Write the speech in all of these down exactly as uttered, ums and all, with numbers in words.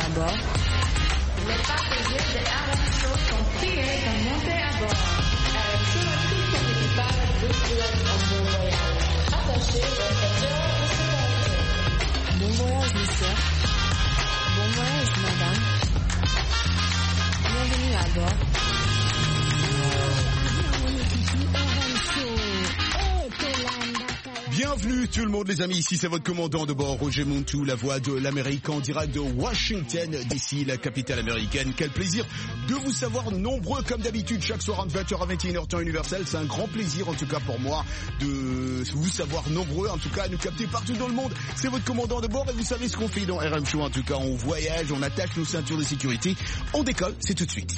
à bord. Les passagers de R M Show sont priés de monter à bord. R M Show a tout son équipage de pilotes en bon voyage. Attachez vos ceintures de sécurité. Bon voyage, monsieur. Bon voyage, madame. Bienvenue à bord. Bienvenue tout le monde les amis, ici c'est votre commandant de bord Roger Montou, la voix de l'Amérique en direct de Washington, d'ici la capitale américaine. Quel plaisir de vous savoir nombreux comme d'habitude chaque soir entre vingt heures à vingt et une heures temps universel. C'est un grand plaisir en tout cas pour moi de vous savoir nombreux, en tout cas à nous capter partout dans le monde. C'est votre commandant de bord et vous savez ce qu'on fait dans R M Show, en tout cas on voyage, on attache nos ceintures de sécurité, on décolle, c'est tout de suite.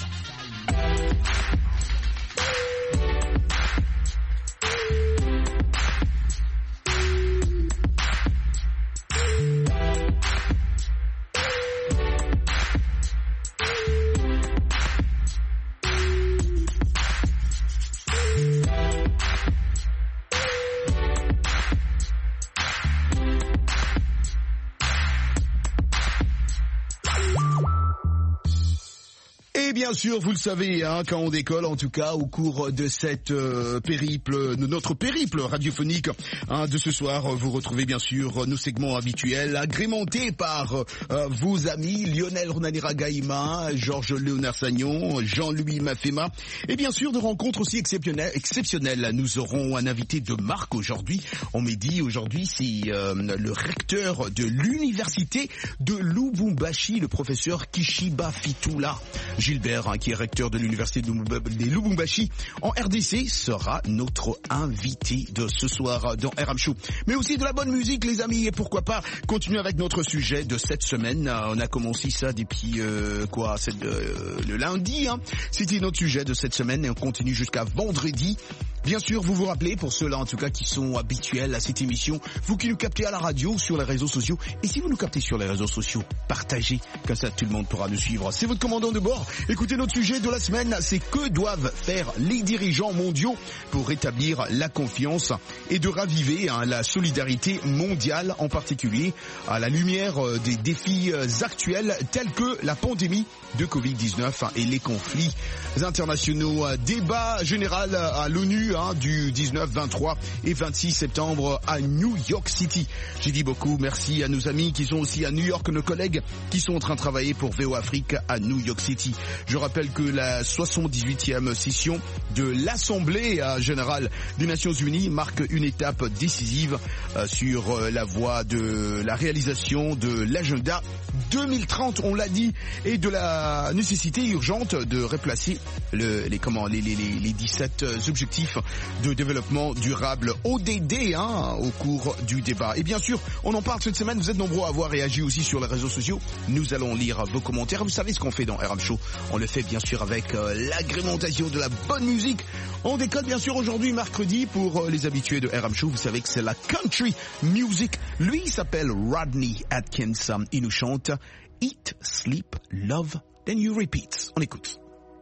Bien sûr, vous le savez, hein, quand on décolle, en tout cas, au cours de cette euh, périple, de notre périple radiophonique hein, de ce soir, vous retrouvez bien sûr nos segments habituels, agrémentés par euh, vos amis Lionel Ronanira Gaïma, Georges Léonard Sagnon, Jean-Louis Mafema, et bien sûr de rencontres aussi exceptionnelles. exceptionnelles. Nous aurons un invité de marque aujourd'hui. On m'a dit aujourd'hui, c'est euh, le recteur de l'université de Lubumbashi, le professeur Kishiba Fitula Gilbert, hein, qui est recteur de l'université de Lubumbashi en R D C, sera notre invité de ce soir dans R M Show. Mais aussi de la bonne musique, les amis, et pourquoi pas continuer avec notre sujet de cette semaine. On a commencé ça depuis euh, quoi, c'est euh, le lundi. Hein. C'était notre sujet de cette semaine et on continue jusqu'à vendredi. Bien sûr, vous vous rappelez, pour ceux-là en tout cas qui sont habituels à cette émission, vous qui nous captez à la radio, sur les réseaux sociaux, et si vous nous captez sur les réseaux sociaux, partagez, comme ça tout le monde pourra nous suivre. C'est votre commandant de bord. Écoutez, notre sujet de la semaine, c'est que doivent faire les dirigeants mondiaux pour rétablir la confiance et de raviver hein, la solidarité mondiale, en particulier à la lumière euh, des défis euh, actuels tels que la pandémie de covid dix-neuf hein, et les conflits internationaux. Débat général à l'ONU hein, du dix-neuf, vingt-trois et vingt-six septembre à New York City. J'ai dit beaucoup merci à nos amis qui sont aussi à New York, nos collègues qui sont en train de travailler pour V O Afrique à New York City. Je rappelle que la soixante-dix-huitième session de l'Assemblée générale des Nations Unies marque une étape décisive euh, sur euh, la voie de la réalisation de l'agenda deux mille trente, on l'a dit, et de la nécessité urgente de replacer le, les, comment, les, les, les dix-sept objectifs de développement durable O D D hein, au cours du débat. Et bien sûr, on en parle cette semaine, vous êtes nombreux à avoir réagi aussi sur les réseaux sociaux. Nous allons lire vos commentaires. Vous savez ce qu'on fait dans R M Show. On le fait bien sûr avec euh, l'agrémentation de la bonne musique. On décode bien sûr aujourd'hui, mercredi, pour euh, les habitués de R M Show. Vous savez que c'est la country music. Lui, il s'appelle Rodney Atkins. Il nous chante Eat, Sleep, Love, Then You Repeat. On écoute.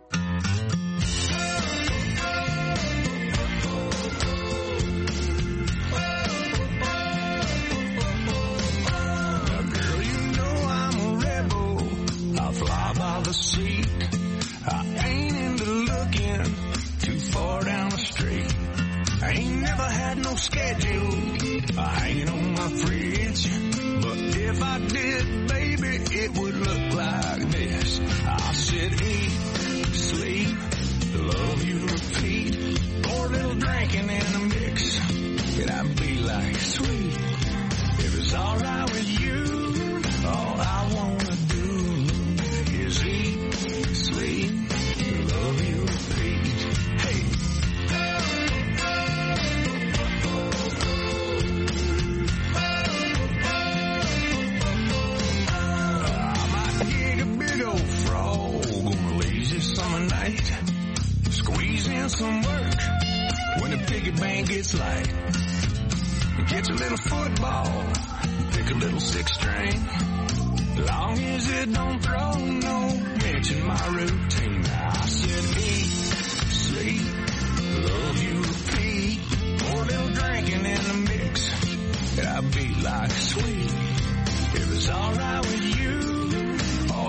The seat. I ain't into looking too far down the street. I ain't never had no schedule. I ain't on my fridge. But if I did, baby, it would look like this. I said eat, sleep, love you, repeat. Pour a little drinking in a mix. And I'd be like, sweet. If it's alright with you, all I wanna do is eat, sleep, love you, repeat. Hey. I might get a big old frog on a lazy summer night. Squeeze in some work when the piggy bank gets light. Get a little football, pick a little six string. Long as it don't throw no pinch in my routine. I said eat, sleep, love you, repeat. Pour a little drinking in the mix. And I'd be like sweet. If it's alright with you, all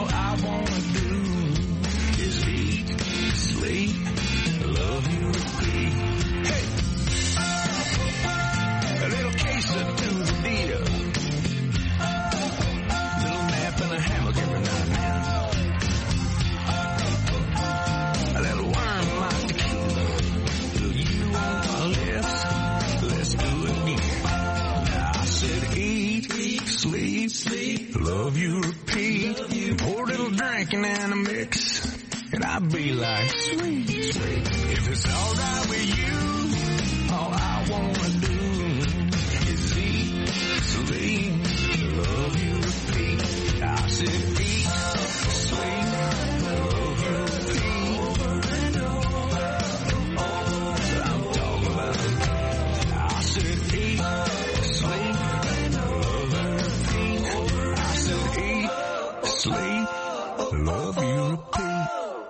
and I'd be like, sweet, sweet. If it's alright with you, all I wanna do is eat, sleep, love you, repeat. I said eat, sleep, love you, repeat. Over and over, I'm talking about. I said eat, sleep, love you, repeat. I said eat, sleep, love you, repeat.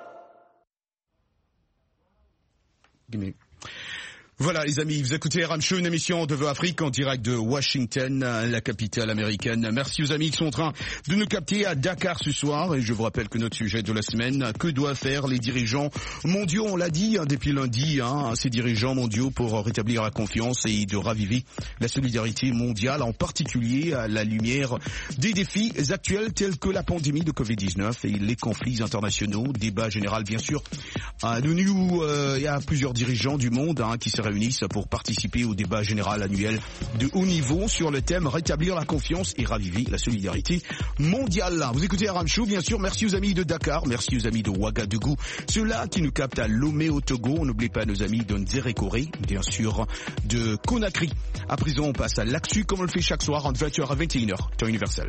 Gimme. Voilà les amis, vous écoutez R M Show, une émission de Vœux Afrique en direct de Washington, la capitale américaine. Merci aux amis qui sont en train de nous capter à Dakar ce soir. Et je vous rappelle que notre sujet de la semaine, que doivent faire les dirigeants mondiaux? On l'a dit hein, depuis lundi, hein, ces dirigeants mondiaux pour rétablir la confiance et de raviver la solidarité mondiale, en particulier à la lumière des défis actuels tels que la pandémie de covid dix-neuf et les conflits internationaux. Débat général bien sûr à l'ONU où euh, il y a plusieurs dirigeants du monde hein, qui se réunissent pour participer au débat général annuel de haut niveau sur le thème rétablir la confiance et raviver la solidarité mondiale. Vous écoutez R M Show, bien sûr. Merci aux amis de Dakar, merci aux amis de Ouagadougou, ceux-là qui nous captent à Lomé au Togo. On n'oublie pas nos amis de Nzérékoré, bien sûr, de Conakry. À présent, on passe à l'actu comme on le fait chaque soir entre vingt heures à vingt et une heures, temps universel.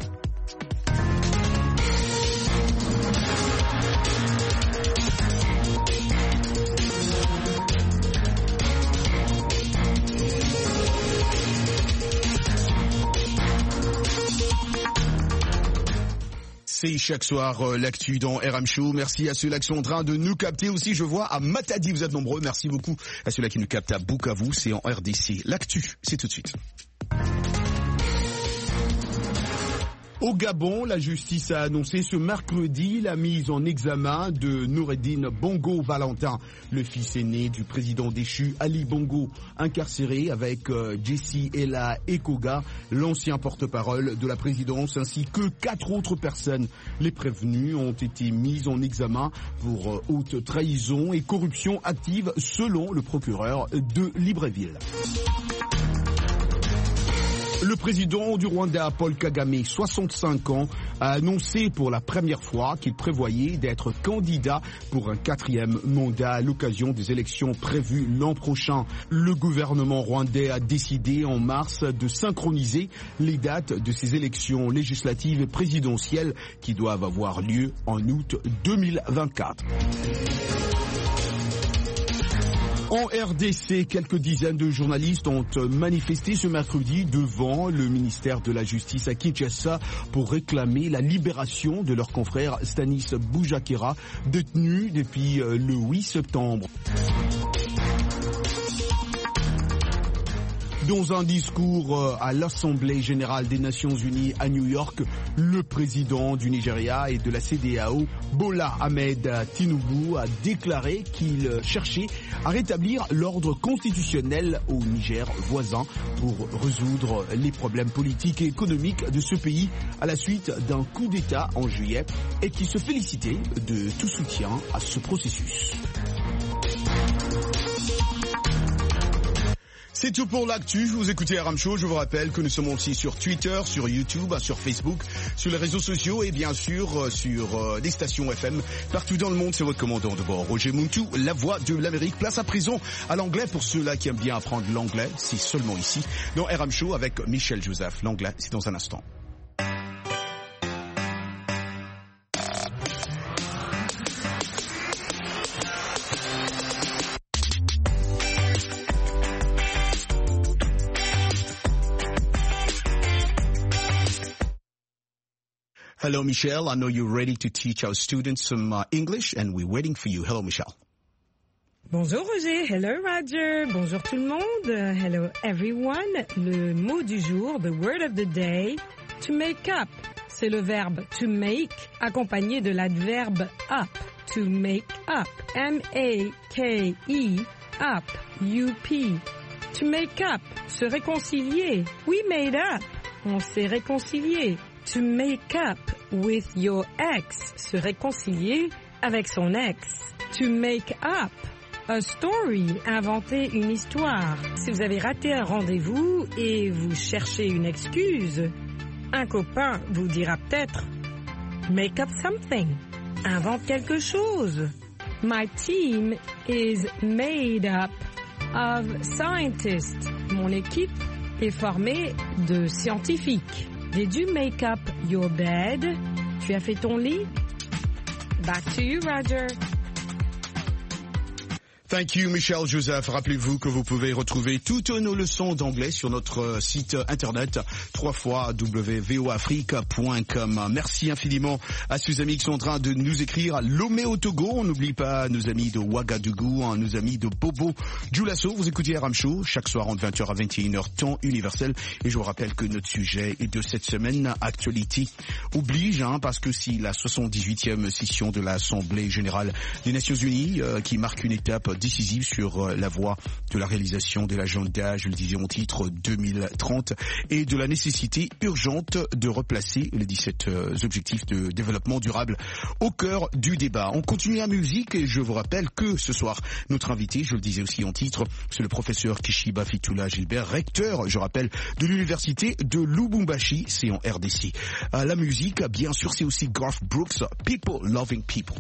C'est chaque soir euh, l'actu dans R M Show. Merci à ceux-là qui sont en train de nous capter aussi. Je vois à Matadi, vous êtes nombreux. Merci beaucoup à ceux-là qui nous captent à Bukavu. C'est en R D C. L'actu, c'est tout de suite. Au Gabon, la justice a annoncé ce mercredi la mise en examen de Noureddine Bongo Valentin, le fils aîné du président déchu Ali Bongo, incarcéré avec euh, Jesse Ella Ekoga, l'ancien porte-parole de la présidence, ainsi que quatre autres personnes. Les prévenus ont été mis en examen pour euh, haute trahison et corruption active selon le procureur de Libreville. Le président du Rwanda, Paul Kagame, soixante-cinq ans, a annoncé pour la première fois qu'il prévoyait d'être candidat pour un quatrième mandat à l'occasion des élections prévues l'an prochain. Le gouvernement rwandais a décidé en mars de synchroniser les dates de ces élections législatives et présidentielles qui doivent avoir lieu en août deux mille vingt-quatre. En R D C, quelques dizaines de journalistes ont manifesté ce mercredi devant le ministère de la Justice à Kinshasa pour réclamer la libération de leur confrère Stanis Boujakera, détenu depuis le huit septembre. Dans un discours à l'Assemblée générale des Nations unies à New York, le président du Nigeria et de la C D A O, Bola Ahmed Tinubu, a déclaré qu'il cherchait à rétablir l'ordre constitutionnel au Niger voisin pour résoudre les problèmes politiques et économiques de ce pays à la suite d'un coup d'État en juillet et qui se félicitait de tout soutien à ce processus. C'est tout pour l'actu. Vous écoutez R M Show. Je vous rappelle que nous sommes aussi sur Twitter, sur YouTube, sur Facebook, sur les réseaux sociaux et bien sûr sur des stations F M partout dans le monde. C'est votre commandant de bord, Roger Muntu, la voix de l'Amérique. Place à présent à l'anglais pour ceux-là qui aiment bien apprendre l'anglais. C'est seulement ici, dans R M Show avec Michel Joseph. L'anglais, c'est dans un instant. Hello, Michelle. I know you're ready to teach our students some uh, English, and we're waiting for you. Hello, Michelle. Bonjour, Roger. Hello, Roger. Bonjour, tout le monde. Uh, hello, everyone. Le mot du jour, the word of the day, to make up. C'est le verbe to make, accompagné de l'adverbe up. To make up. M A K E, up. U P. To make up. Se réconcilier. We made up. On s'est réconcilié. To make up with your ex, se réconcilier avec son ex. To make up a story, inventer une histoire. Si vous avez raté un rendez-vous et vous cherchez une excuse, un copain vous dira peut-être make up something, invente quelque chose. My team is made up of scientists. Mon équipe est formée de scientifiques. Did you make up your bed? Tu as fait ton lit? Back to you, Roger. Thank you, Michel Joseph. Rappelez-vous que vous pouvez retrouver toutes nos leçons d'anglais sur notre site internet w w w point v o afrique point com. Merci infiniment à ces amis qui sont en train de nous écrire à Lomé au Togo. On n'oublie pas nos amis de Ouagadougou, hein, nos amis de Bobo Dioulasso. Vous écoutez R M Show chaque soir entre vingt heures à vingt et une heures temps universel. Et je vous rappelle que notre sujet de cette semaine, actualité oblige, hein, parce que si la soixante-dix-huitième session de l'Assemblée générale des Nations Unies, euh, qui marque une étape décisive sur la voie de la réalisation de l'agenda, je le disais en titre, deux mille trente, et de la nécessité urgente de replacer les dix-sept euh, objectifs de développement durable au cœur du débat. On continue la musique et je vous rappelle que ce soir, notre invité, je le disais aussi en titre, c'est le professeur Kishiba Fitula Gilbert, recteur, je rappelle, de l'université de Lubumbashi, c'est en R D C. Euh, la musique, bien sûr, c'est aussi Garth Brooks, People Loving People.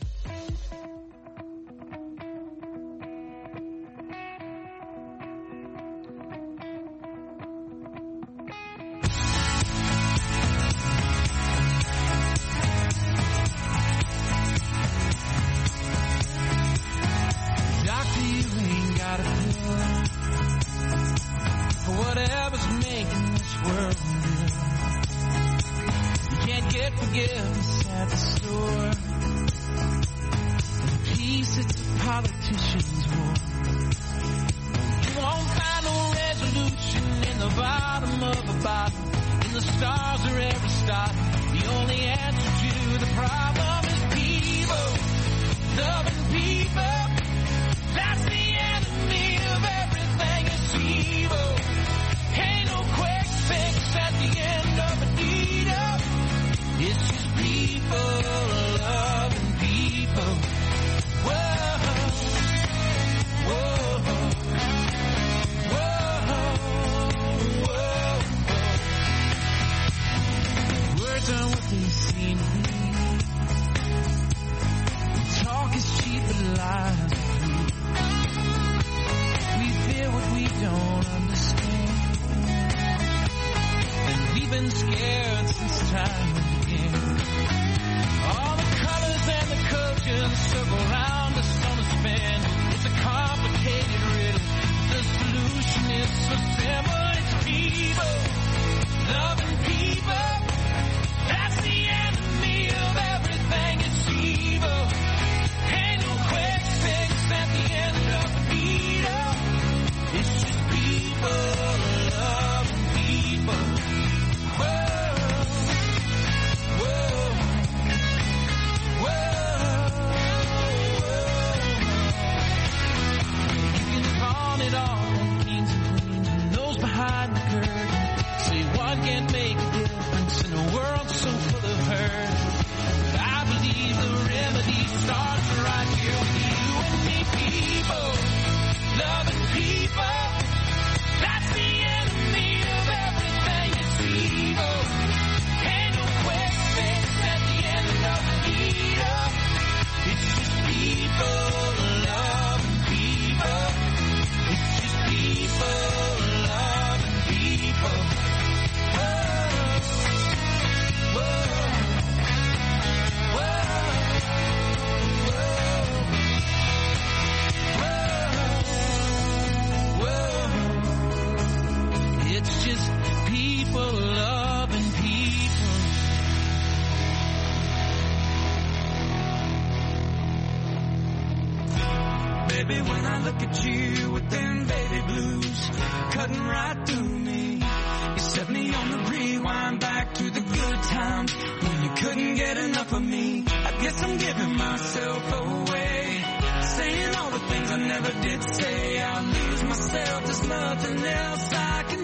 Baby, when I look at you with them baby blues cutting right through me, you set me on the rewind back to the good times when you couldn't get enough of me. I guess I'm giving myself away, saying all the things I never did say. I'll lose myself, there's nothing else I can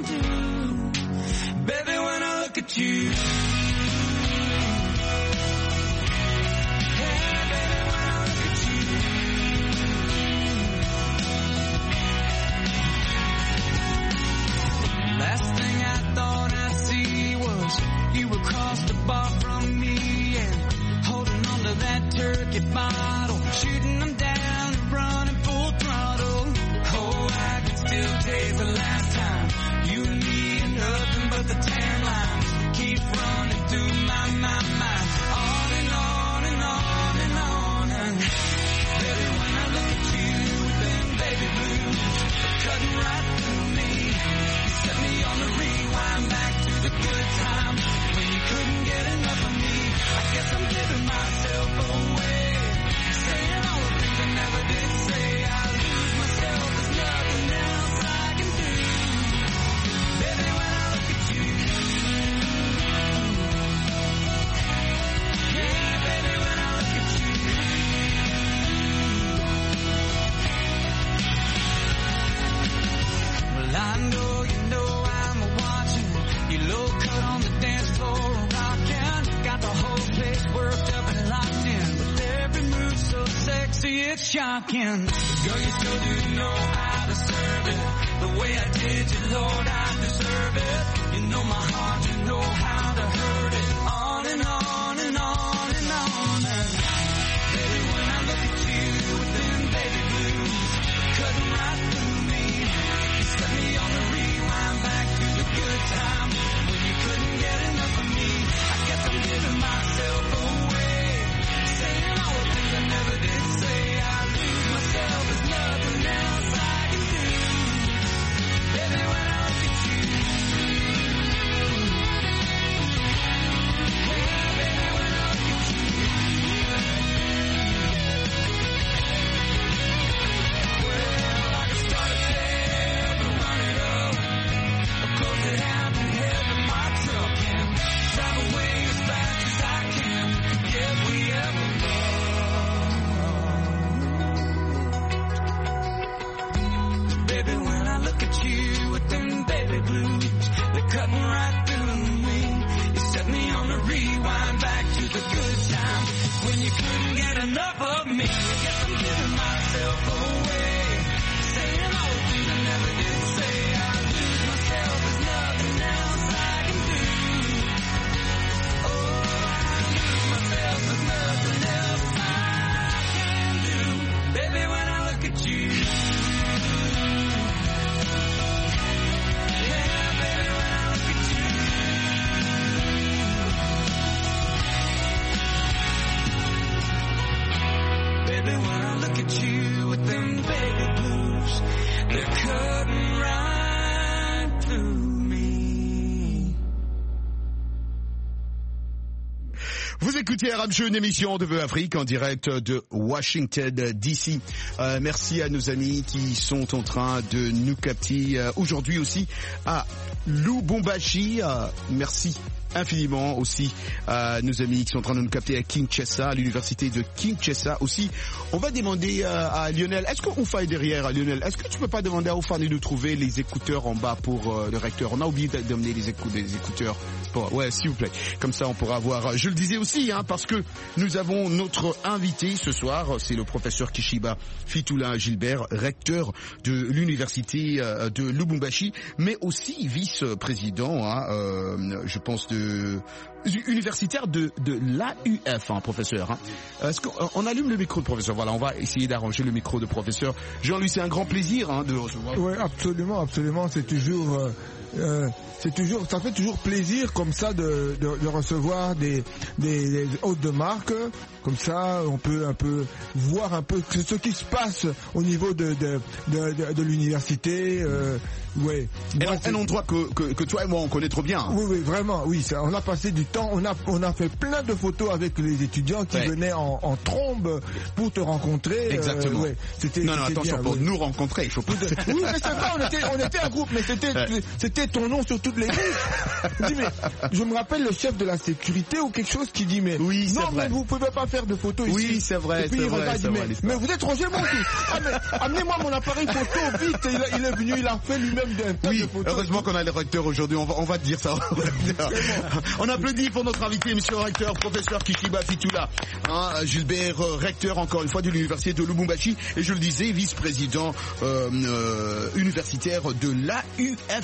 do. Baby, when I look at you, last thing I thought I'd see was you across the bar from me and holding on to that turkey bottle, shooting them down and running full throttle. Oh, I can still taste the last time you and me and nothing but the tan lines keep running through my, my mind. On and on and on and on. And baby, when I look at you with them baby blues cutting right through me, you set me on the rewind back to the good times when you couldn't get enough of me. I guess I'm giving myself away, saying all the things I never did say. I lose myself, there's nothing else I can do. Baby, when I look at you, yeah, baby, when I look at you. Well, I know you know I'm watching. You low cut on the dance floor, rocking. Got the whole place worked up and locked in. With every move so sexy, it's shocking. Girl, you still do know how to serve it. The way I did you, Lord, I deserve it. You know my heart, you know how to hurt it. On and on and on and on. And baby, when I look at you with them baby blues cutting right through me, you set me on the rewind back to the good times when you couldn't get enough of me. I guess I'm giving myself away, saying all the things I never did say. I lose myself, there's nothing else I can do. Baby, when I look at you, yeah, baby, when I look at you, well, I can start a tale to run it up, or close it out and head to my truck and drive away as fast as I can. Yeah, if we ever love. Baby, when I look at you with them baby blues, they're cutting right through me. You set me on a rewind back to the good times when you couldn't get enough of me. I guess I'm giving myself away, saying all the things I never did say. I lose myself, there's nothing else I can do. Oh, I lose myself, there's nothing else I can do. Baby, when I look at you, yeah, baby, when I look at you. Baby, when I look at you with them baby blues, they're cutting right through me. Vous écoutez Arab Show, une émission de Vœux Afrique en direct de Washington D C. Euh, merci à nos amis qui sont en train de nous capter euh, aujourd'hui aussi à Lubumbashi. Euh, merci infiniment aussi à nos amis qui sont en train de nous capter à Kinshasa, à l'université de Kinshasa aussi. On va demander euh, à Lionel, est-ce qu'on fait derrière, Lionel, est-ce que tu peux pas demander à Oufan de nous trouver les écouteurs en bas pour euh, le recteur? On a oublié d'amener les, écou les écouteurs. Bon, ouais, s'il vous plaît. Comme ça, on pourra avoir, je le disais aussi, hein, parce que nous avons notre invité ce soir, c'est le professeur Kishiba Fitoula Gilbert, recteur de l'université euh, de Lubumbashi, mais aussi vice-président, hein, euh, je pense, de universitaire de, de l'A U F, hein, professeur. Hein. Est-ce qu'on on allume le micro de professeur? Voilà, on va essayer d'arranger le micro de professeur. Jean-Louis, c'est un grand plaisir hein, de recevoir. Oui, absolument, absolument. C'est toujours... Euh... Euh, c'est toujours, ça fait toujours plaisir comme ça de, de, de recevoir des, des, des hôtes de marque. Comme ça, on peut un peu voir un peu ce qui se passe au niveau de, de, de, de, de l'université. Euh, ouais. Et moi, un endroit que, que, que toi et moi on connaît trop bien. Oui, oui, vraiment, oui. Ça, on a passé du temps, on a, on a fait plein de photos avec les étudiants qui ouais. venaient en, en trombe pour te rencontrer. Exactement. Euh, ouais. C'était, non, non, c'était attention, bien, pour ouais. nous rencontrer, il faut pas. Oui, mais c'est vrai, on était, on était un groupe, mais c'était, ouais. c'était ton nom sur toutes les listes. Je dis, mais je me rappelle le chef de la sécurité ou quelque chose qui dit, mais oui, non, vrai. mais vous pouvez pas faire de photos ici. Oui, c'est vrai, et puis c'est il vrai, regarde, c'est dit, vrai, mais, mais vous êtes rangé mon fils. Ah, mais amenez-moi mon appareil photo vite. Il, a, il est venu, il a fait lui-même un tas oui, de photos. Heureusement qu'on a le recteur aujourd'hui, on va, on va te dire ça. On applaudit pour notre invité, monsieur le recteur, professeur Kishiba Fitoula, hein, Gilbert, euh, recteur encore une fois de l'université de Lubumbashi, et je le disais, vice-président euh, euh, universitaire de l'A U F.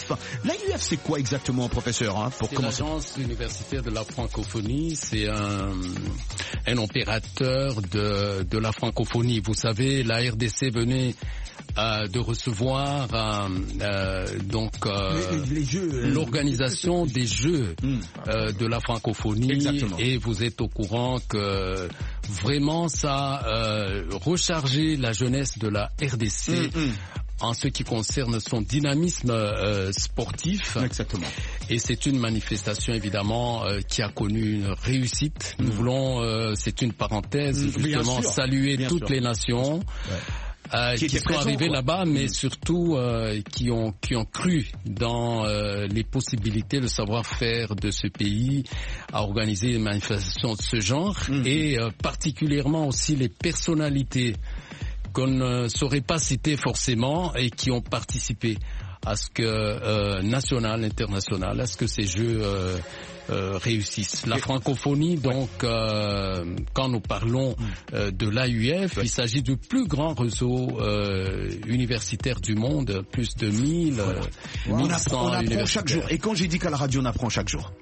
L'A U F, c'est quoi exactement, professeur, hein, pour c'est commencer? l'Agence universitaire de la francophonie, c'est un, un opérateur de, de la francophonie. Vous savez, la R D C venait euh, de recevoir euh, euh, donc euh, les, les jeux, l'organisation des Jeux euh, de la francophonie. Exactement. Et vous êtes au courant que vraiment ça a euh, rechargé la jeunesse de la R D C. Mmh, mmh. En ce qui concerne son dynamisme euh, sportif. Exactement. Et c'est une manifestation évidemment euh, qui a connu une réussite. Mmh. Nous voulons, euh, c'est une parenthèse, mmh, justement saluer Bien toutes sûr. les nations. Ouais. Euh, qui, qui sont présent, arrivés quoi. là-bas, mais mmh. surtout euh, qui ont qui ont cru dans euh, les possibilités, le savoir-faire de ce pays à organiser des manifestations de ce genre, mmh. et euh, particulièrement aussi les personnalités qu'on ne saurait pas citer forcément et qui ont participé à ce que euh, national, international, à ce que ces jeux euh, euh, réussissent. La francophonie, donc, euh, quand nous parlons euh, de l'A U F, ouais. il s'agit du plus grand réseau euh, universitaire du monde, plus de mille. Euh, on apprend, on apprend chaque jour. Et quand j'ai dit qu'à la radio, on apprend chaque jour.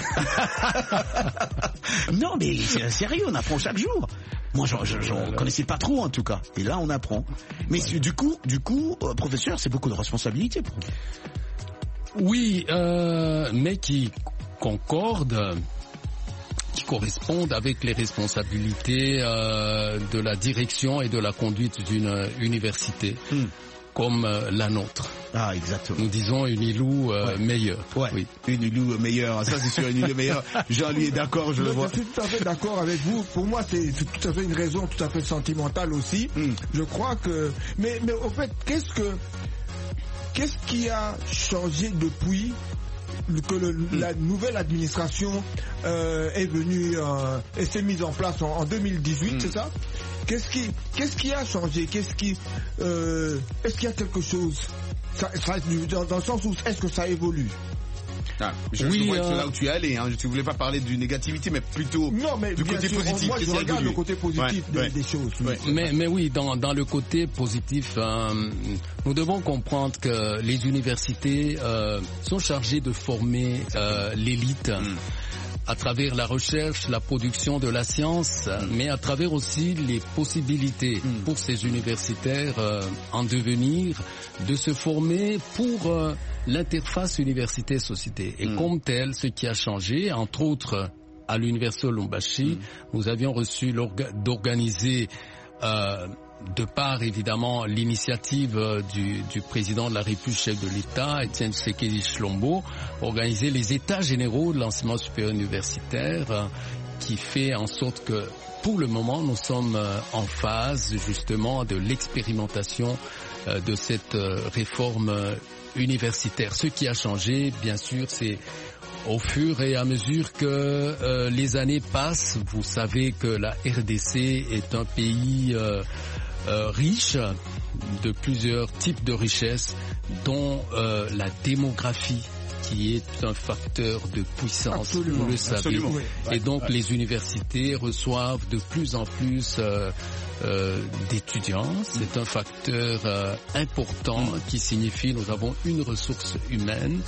Non, mais c'est sérieux, on apprend chaque jour. Moi, je ne connaissais pas trop, en tout cas. Et là, on apprend. Mais ouais. du coup, du coup, euh, professeur, c'est beaucoup de responsabilités pour vous. Oui, euh, mais qui concordent, qui correspondent avec les responsabilités euh, de la direction et de la conduite d'une université. Hmm. Comme euh, la nôtre. Ah, exactement. Nous disons une Ilou euh, ouais. meilleure. Ouais. Oui. Une Ilou meilleure. Ça, c'est sûr, une Ilou meilleure. Jean-Louis est d'accord, je le vois. Je suis tout à fait d'accord avec vous. Pour moi, c'est tout à fait une raison tout à fait sentimentale aussi. Mm. Je crois que, mais, mais au fait, qu'est-ce que, qu'est-ce qui a changé depuis que le, mm. la nouvelle administration euh, est venue euh, et s'est mise en place en, en deux mille dix-huit, mm. c'est ça? Qu'est-ce qui, qu'est-ce qui a changé? Qu'est-ce qui, euh, est-ce qu'il y a quelque chose ça, ça, dans, dans le sens où est-ce que ça évolue? Ah, je, oui, je vois euh... que c'est là où tu es allé. Hein. Tu ne voulais pas parler d'une négativité, mais plutôt non, mais du côté sûr, positif. Moi, je regarde le côté positif ouais, des, ouais. des choses. Ouais. Mais, mais oui, dans, dans le côté positif, euh, nous devons comprendre que les universités euh, sont chargées de former euh, l'élite. Mm. à travers la recherche, la production de la science, mmh. mais à travers aussi les possibilités mmh. pour ces universitaires euh, en devenir de se former pour euh, l'interface université-société. Et mmh. comme tel, ce qui a changé, entre autres à l'Université de Lubumbashi, mmh. nous avions reçu d'organiser euh, de par évidemment l'initiative du, du président de la République, chef de l'État, Étienne Tshisekedi Tshilombo, organiser les états généraux de l'enseignement supérieur universitaire, qui fait en sorte que pour le moment nous sommes en phase justement de l'expérimentation de cette réforme universitaire. Ce qui a changé, bien sûr, c'est au fur et à mesure que euh, les années passent. Vous savez que la R D C est un pays euh, euh, riche de plusieurs types de richesses, dont euh, la démographie, qui est un facteur de puissance, absolument, vous le savez. Absolument, oui. Et donc ouais. les universités reçoivent de plus en plus euh, euh, d'étudiants. C'est mmh. un facteur euh, important mmh. qui signifie nous avons une ressource humaine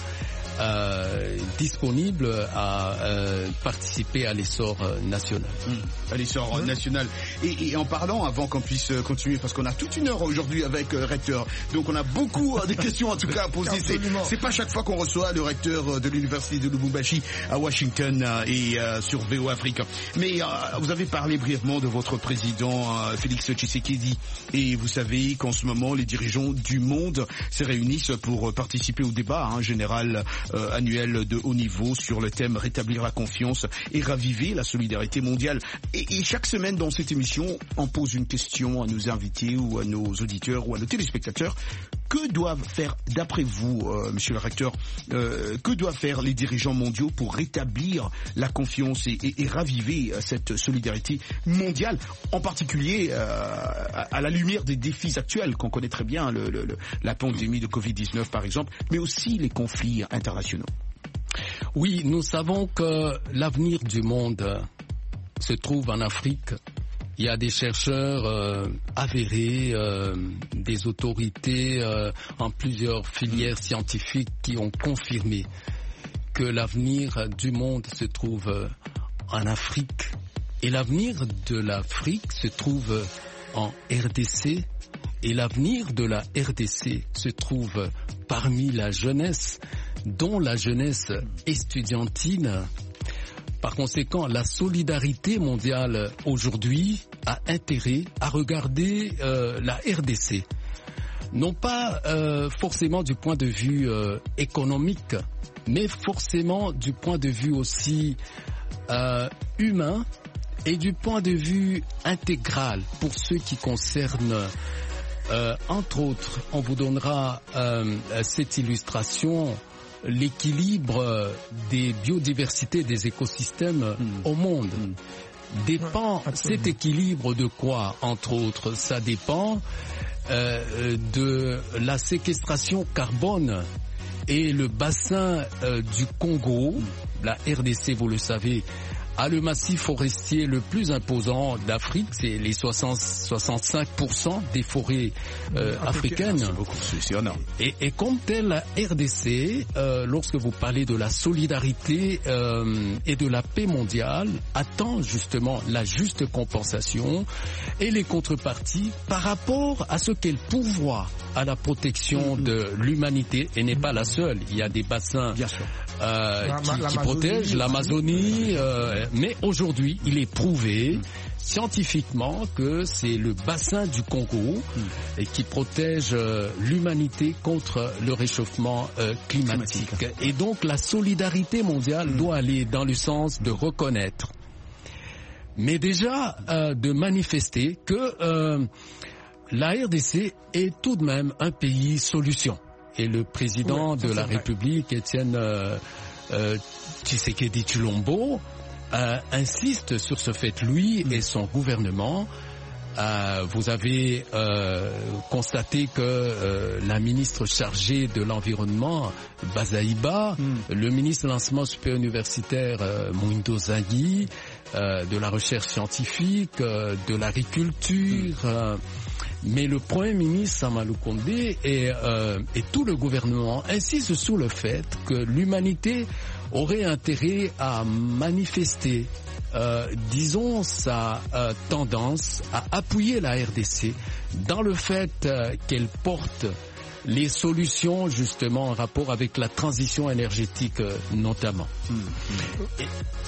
Euh, disponible à euh, participer à l'essor euh, national. Mmh, à l'essor mmh. national. Et, et en parlant, avant qu'on puisse continuer, parce qu'on a toute une heure aujourd'hui avec euh, recteur, donc on a beaucoup euh, de questions en tout cas à poser. C'est, c'est pas chaque fois qu'on reçoit le recteur de l'université de Lubumbashi à Washington euh, et euh, sur V O Afrique. Mais euh, vous avez parlé brièvement de votre président euh, Félix Tshisekedi, et vous savez qu'en ce moment les dirigeants du monde se réunissent pour euh, participer au débat hein, général Euh, annuel de haut niveau sur le thème rétablir la confiance et raviver la solidarité mondiale. Et, et chaque semaine dans cette émission, on pose une question à nos invités ou à nos auditeurs ou à nos téléspectateurs. Que doivent faire, d'après vous, euh, monsieur le recteur, euh, que doivent faire les dirigeants mondiaux pour rétablir la confiance et, et, et raviver euh, cette solidarité mondiale, en particulier euh, à, à la lumière des défis actuels qu'on connaît très bien, le, le, le, la pandémie de covid dix-neuf par exemple, mais aussi les conflits internationaux. Oui, nous savons que l'avenir du monde se trouve en Afrique Il y a des chercheurs euh, avérés, euh, des autorités euh, en plusieurs filières scientifiques qui ont confirmé que l'avenir du monde se trouve euh, en Afrique. Et l'avenir de l'Afrique se trouve en R D C. Et l'avenir de la R D C se trouve parmi la jeunesse, dont la jeunesse estudiantine. Par conséquent, la solidarité mondiale aujourd'hui a intérêt à regarder euh, la R D C. Non pas euh, forcément du point de vue euh, économique, mais forcément du point de vue aussi euh, humain et du point de vue intégral pour ceux qui concernent, euh, entre autres, on vous donnera euh, cette illustration, l'équilibre des biodiversités des écosystèmes mmh. au monde. Mmh. Dépend ouais, cet équilibre de quoi, entre autres? Ça dépend euh, de la séquestration carbone et le bassin euh, du Congo. Mmh. La R D C, vous le savez, a le massif forestier le plus imposant d'Afrique, c'est les soixante, soixante-cinq pour cent des forêts euh, africaines. C'est beaucoup, c'est énorme. Et, et comme tel, la R D C, euh, lorsque vous parlez de la solidarité euh, et de la paix mondiale, attend justement la juste compensation et les contreparties par rapport à ce qu'elle pourvoit à la protection mmh. de l'humanité, et n'est pas la seule. Il y a des bassins euh, la, qui, qui protègent l'Amazonie, euh, mais aujourd'hui, il est prouvé scientifiquement que c'est le bassin du Congo mm. et qui protège euh, l'humanité contre le réchauffement euh, climatique. climatique. Et donc, la solidarité mondiale mm. doit aller dans le sens de reconnaître, mais déjà euh, de manifester que euh, la R D C est tout de même un pays solution. Et le président oui, de la vrai. République, Étienne euh, euh, Tshisekedi Tshilombo, euh, insiste sur ce fait, lui et son gouvernement. Euh, vous avez euh, constaté que euh, la ministre chargée de l'environnement, Bazaïba, mm. le ministre de l'enseignement supérieur universitaire, euh, Mwindo Zaghi, euh, de la recherche scientifique, euh, de l'agriculture, euh, mais le Premier ministre Samalou Kondé et, euh, et tout le gouvernement insistent sur le fait que l'humanité aurait intérêt à manifester, euh, disons, sa euh, tendance à appuyer la R D C dans le fait euh, qu'elle porte les solutions justement en rapport avec la transition énergétique euh, notamment. Mmh. Et,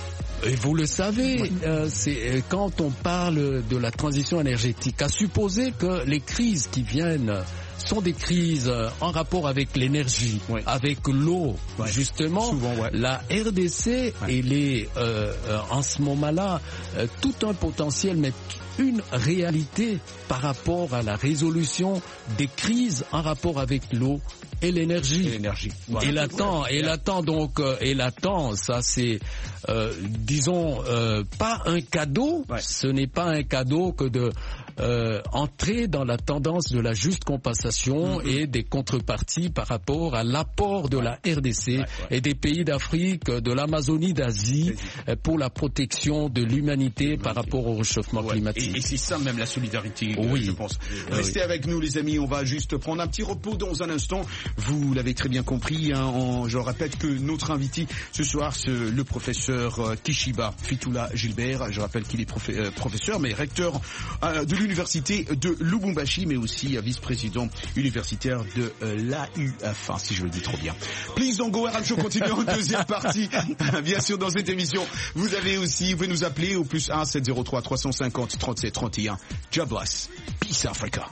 Et vous le savez, euh, c'est quand on parle de la transition énergétique, à supposer que les crises qui viennent sont des crises en rapport avec l'énergie, ouais. avec l'eau, ouais. justement. Souvent, ouais. La R D C, ouais. elle est euh, euh, en ce moment-là euh, tout un potentiel, mais une réalité par rapport à la résolution des crises en rapport avec l'eau et l'énergie. Et l'énergie. Voilà. Elle attend, elle attend donc, euh, elle attend. Ça, c'est, euh, disons, euh, pas un cadeau. Ouais. Ce n'est pas un cadeau que de euh, entrer dans la tendance de la juste compensation mm-hmm. et des contreparties par rapport à l'apport de ouais. la R D C ouais, ouais. et des pays d'Afrique, de l'Amazonie, d'Asie, euh, pour la protection de l'humanité par rapport au réchauffement ouais. climatique. Et, et c'est ça même la solidarité, oui. je pense. Oui. Restez oui. avec nous, les amis. On va juste prendre un petit repos dans un instant. Vous l'avez très bien compris. Hein, en, je répète que notre invité ce soir, c'est le professeur euh, Kishiba Fitula Gilbert. Je rappelle qu'il est profé, euh, professeur, mais recteur euh, de l'université de Lubumbashi, mais aussi euh, vice-président universitaire de euh, l'A U F, hein, si je le dis trop bien. Please don't go, R M Show continue en deuxième partie. Bien sûr, dans cette émission, vous avez aussi, vous pouvez nous appeler au plus un sept zéro trois trois cent cinquante trente-sept trente et un. God bless. Peace Africa.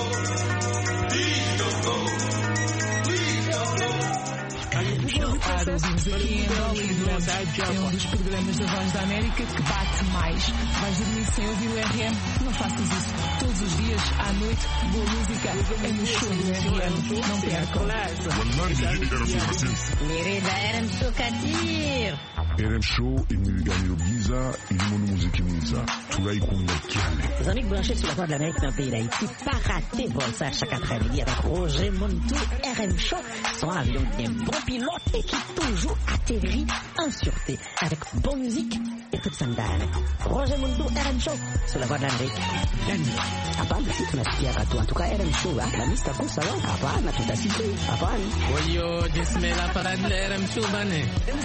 I Ouvimos aqui em Bollywood. É um dos programas da Voz da América que bate mais. Vais dormir sem ouvir o R M? Não faças isso. Todos os dias, à noite, boa música é no show do R M. Não percam. Mirida R M Show Katir. R M Show imilingani Giza, ilimonu muziki Giza. Tunaikunda kiale. Les amis branchés sur la voie de l'Amérique dans le pays d'Haïti, pas rater pour ça chaque après-midi avec Roger Montou, R M Show. Son avion d'un bon pilote et qui toujours atterrit en sûreté avec bonne musique et toute sandale. Roger Montou, R M Show sur la voie de l'Amérique. Hapana, si tunasikia watu. En tout cas, R M Show, la mista kusa wa. Hapana, tutasikia. Hapana. Oyo, jismela para de R M Show bane.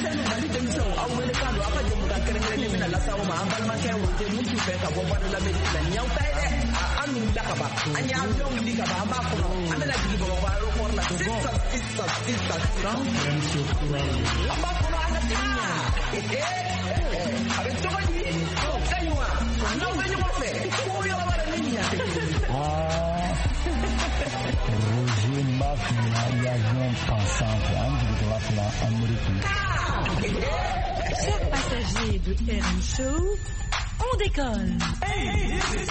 Roger Mafia, l'avion pensante, de la plan américain. Chers passagers de R M Show, on décolle. Hey, this is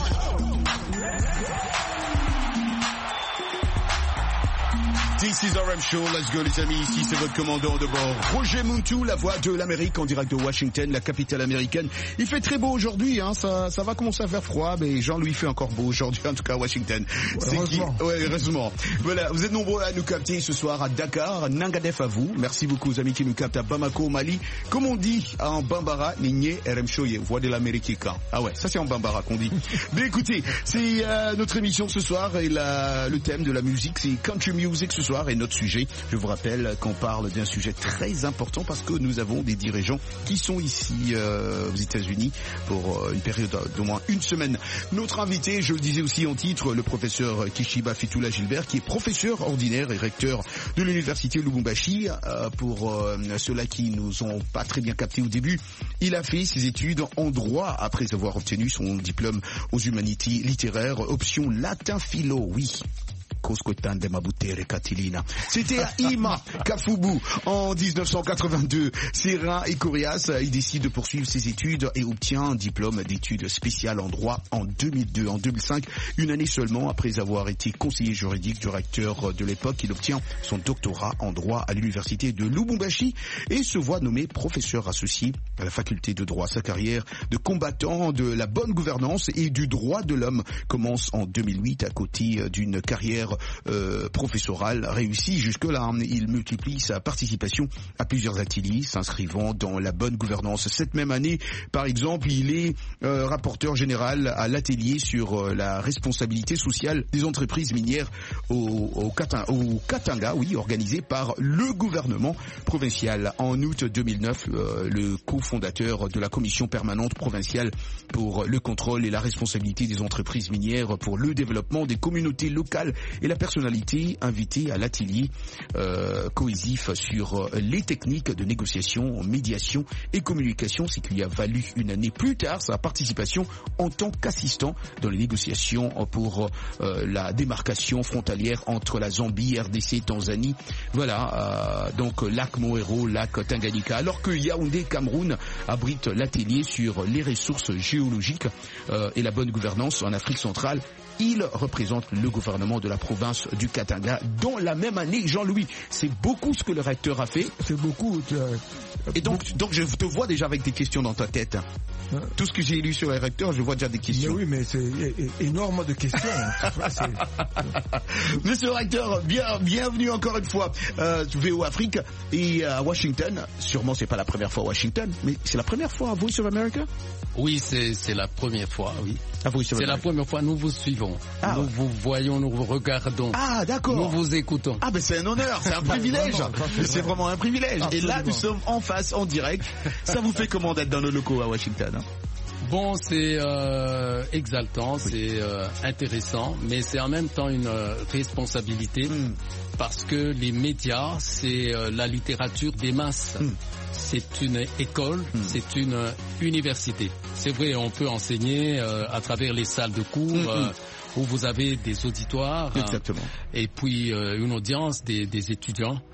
This is R M Show, let's go les amis, ici c'est votre commandant de bord, Roger Montou, la voix de l'Amérique en direct de Washington, la capitale américaine. Il fait très beau aujourd'hui, hein, ça, ça va commencer à faire froid, mais Jean-Louis fait encore beau aujourd'hui, en tout cas à Washington. Ouais, heureusement. Qui... Ouais, heureusement. Voilà, vous êtes nombreux à nous capter ce soir à Dakar, Nangadef à vous. Merci beaucoup aux amis qui nous captent à Bamako, au Mali. Comme on dit en Bambara, Nigné R M Show, voix de l'Amérique. Ah ouais, ça c'est en Bambara qu'on dit. Mais écoutez, c'est euh, notre émission ce soir et la, le thème de la musique, c'est country music ce soir. Et notre sujet, je vous rappelle qu'on parle d'un sujet très important parce que nous avons des dirigeants qui sont ici euh, aux États-Unis pour euh, une période d'au moins une semaine. Notre invité, je le disais aussi en titre, le professeur Kishiba Fitoula Gilbert, qui est professeur ordinaire et recteur de l'université Lubumbashi. Euh, pour euh, ceux-là qui nous ont pas très bien capté au début, il a fait ses études en droit après avoir obtenu son diplôme aux humanités littéraires, option latin philo, oui. C'était à Ima, Kafubu, en dix-neuf cent quatre-vingt-deux. Serein et coriace, il décide de poursuivre ses études et obtient un diplôme d'études spéciales en droit en deux mille deux. En deux mille cinq, une année seulement après avoir été conseiller juridique du recteur de l'époque, il obtient son doctorat en droit à l'université de Lubumbashi et se voit nommé professeur associé à la faculté de droit. Sa carrière de combattant de la bonne gouvernance et du droit de l'homme commence en deux mille huit à côté d'une carrière Euh, professoral réussi. Jusque-là, hein, il multiplie sa participation à plusieurs ateliers s'inscrivant dans la bonne gouvernance. Cette même année, par exemple, il est euh, rapporteur général à l'atelier sur euh, la responsabilité sociale des entreprises minières au, au, Katanga, au Katanga, oui, organisé par le gouvernement provincial. En août deux mille neuf, euh, le cofondateur de la commission permanente provinciale pour le contrôle et la responsabilité des entreprises minières pour le développement des communautés locales et la personnalité invitée à l'atelier euh, cohésif sur les techniques de négociation, médiation et communication, ce qui lui a valu une année plus tard sa participation en tant qu'assistant dans les négociations pour euh, la démarcation frontalière entre la Zambie, R D C, Tanzanie. Voilà, euh, donc lac Moero, lac Tanganyika. Alors que Yaoundé, Cameroun, abrite l'atelier sur les ressources géologiques euh, et la bonne gouvernance en Afrique centrale, il représente le gouvernement de la province du Katanga dans la même année. Jean-Louis, c'est beaucoup ce que le recteur a fait. C'est beaucoup. Euh, Et donc, donc je te vois déjà avec des questions dans ta tête. Hein. Tout ce que j'ai lu sur le recteur, je vois déjà des questions. Mais oui, mais c'est énorme de questions. Monsieur le recteur, bien, bienvenue encore une fois euh, V O Afrique et à Washington. Sûrement, c'est pas la première fois à Washington, mais c'est la première fois à Voice of America. Oui, c'est la première fois, oui. Ah, oui, c'est la première fois, nous vous suivons. Ah, nous ouais. vous voyons, nous vous regardons. Ah, d'accord. Nous vous écoutons. Ah, ben c'est un honneur, c'est un privilège. C'est vraiment un privilège. Absolument. Et là, nous sommes en face, en direct. Ça vous fait comment d'être dans nos locaux à Washington, hein? Bon, c'est euh, exaltant, oui. c'est euh, intéressant, mais c'est en même temps une euh, responsabilité mm. parce que les médias, c'est euh, la littérature des masses. Mm. C'est une école, mm. c'est une euh, université. C'est vrai, on peut enseigner euh, à travers les salles de cours mm. euh, où vous avez des auditoires. Exactement. Hein, et puis euh, une audience des, des étudiants. Mm.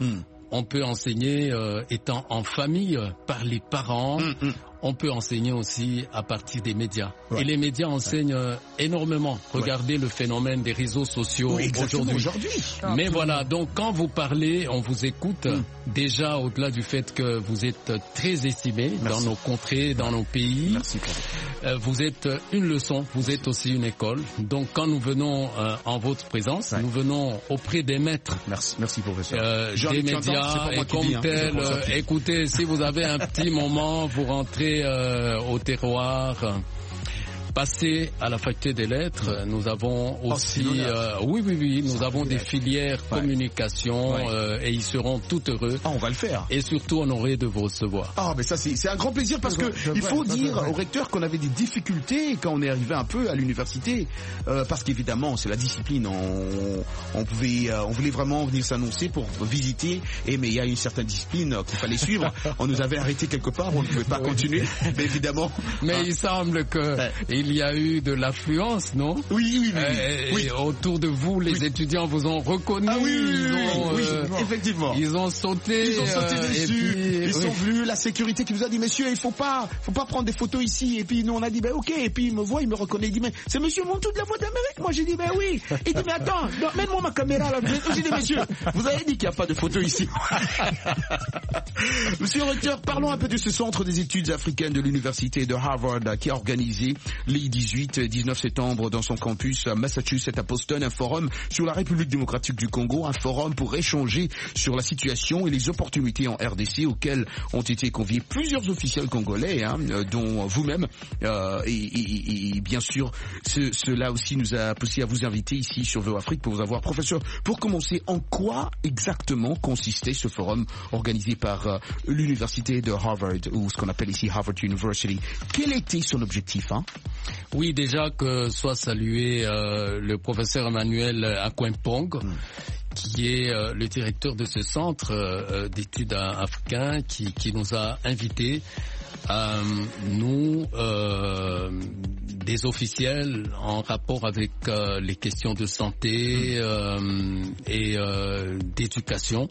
on peut enseigner euh, étant en famille, euh, par les parents. Mm, mm. On peut enseigner aussi à partir des médias. Ouais. Et les médias enseignent euh, énormément. Regardez ouais. le phénomène des réseaux sociaux oui, aujourd'hui. aujourd'hui. Mais voilà, donc quand vous parlez, on vous écoute. Mm. Déjà, au-delà du fait que vous êtes très estimé Merci. dans nos contrées, dans nos pays. Merci. Euh, vous êtes une leçon, vous êtes aussi une école. Donc quand nous venons euh, en votre présence, ouais. nous venons auprès des maîtres. Merci, merci professeur. Euh, des médias et comme hein, tel. Euh, écoutez, si vous avez un petit moment, vous rentrez Euh, au terroir, passer à la faculté des lettres. Nous avons aussi, oh, euh, oui, oui, oui, nous avons des filières ouais. communication ouais. Euh, et ils seront tout heureux. Ah, on va le faire. Et surtout honorés de vous recevoir. Ah, mais ça c'est, c'est un grand plaisir parce que il faut dire au recteur qu'on avait des difficultés quand on est arrivé un peu à l'université, euh, parce qu'évidemment c'est la discipline. On, on pouvait, euh, on voulait vraiment venir s'annoncer pour visiter, et mais il y a une certaine discipline qu'il fallait suivre. On nous avait arrêté quelque part, on ne pouvait pas continuer. Mais évidemment. Mais hein. il semble que ouais. il y a eu de l'affluence, non? Oui, oui, oui. Euh, oui. Et autour de vous, les oui. étudiants vous ont reconnu. Ah oui, oui, ils oui, ont, oui, euh, oui, effectivement. Ils ont sauté. Ils ont sauté euh, dessus. Puis, ils oui. sont venus. La sécurité qui nous a dit, messieurs, il faut pas, faut pas prendre des photos ici. Et puis nous on a dit, ben ok. Et puis il me voit, il me reconnaît, il dit, mais c'est Monsieur Montou de la Voix d'Amérique. Moi j'ai dit, ben oui. Il dit, mais attends, non, mets-moi ma caméra là. J'ai dit, messieurs, vous avez dit qu'il n'y a pas de photos ici. Monsieur le recteur, parlons un peu de ce centre des études africaines de l'université de Harvard qui a organisé les dix-huit et dix-neuf septembre dans son campus à Massachusetts à Boston un forum sur la République démocratique du Congo, un forum pour échanger sur la situation et les opportunités en R D C auxquelles ont été conviés plusieurs officiels congolais, hein, dont vous-même euh, et, et, et bien sûr ce, cela aussi nous a poussé à vous inviter ici sur V O Afrique pour vous avoir. Professeur, pour commencer, en quoi exactement consistait ce forum organisé par euh, l'université de Harvard, ou ce qu'on appelle ici Harvard University? Quel était son objectif, hein? Oui, déjà que soit salué euh, le professeur Emmanuel Akwimpong, mm. qui est euh, le directeur de ce centre euh, d'études africains, qui, qui nous a invités, euh, nous, euh, des officiels en rapport avec euh, les questions de santé euh, et euh, d'éducation,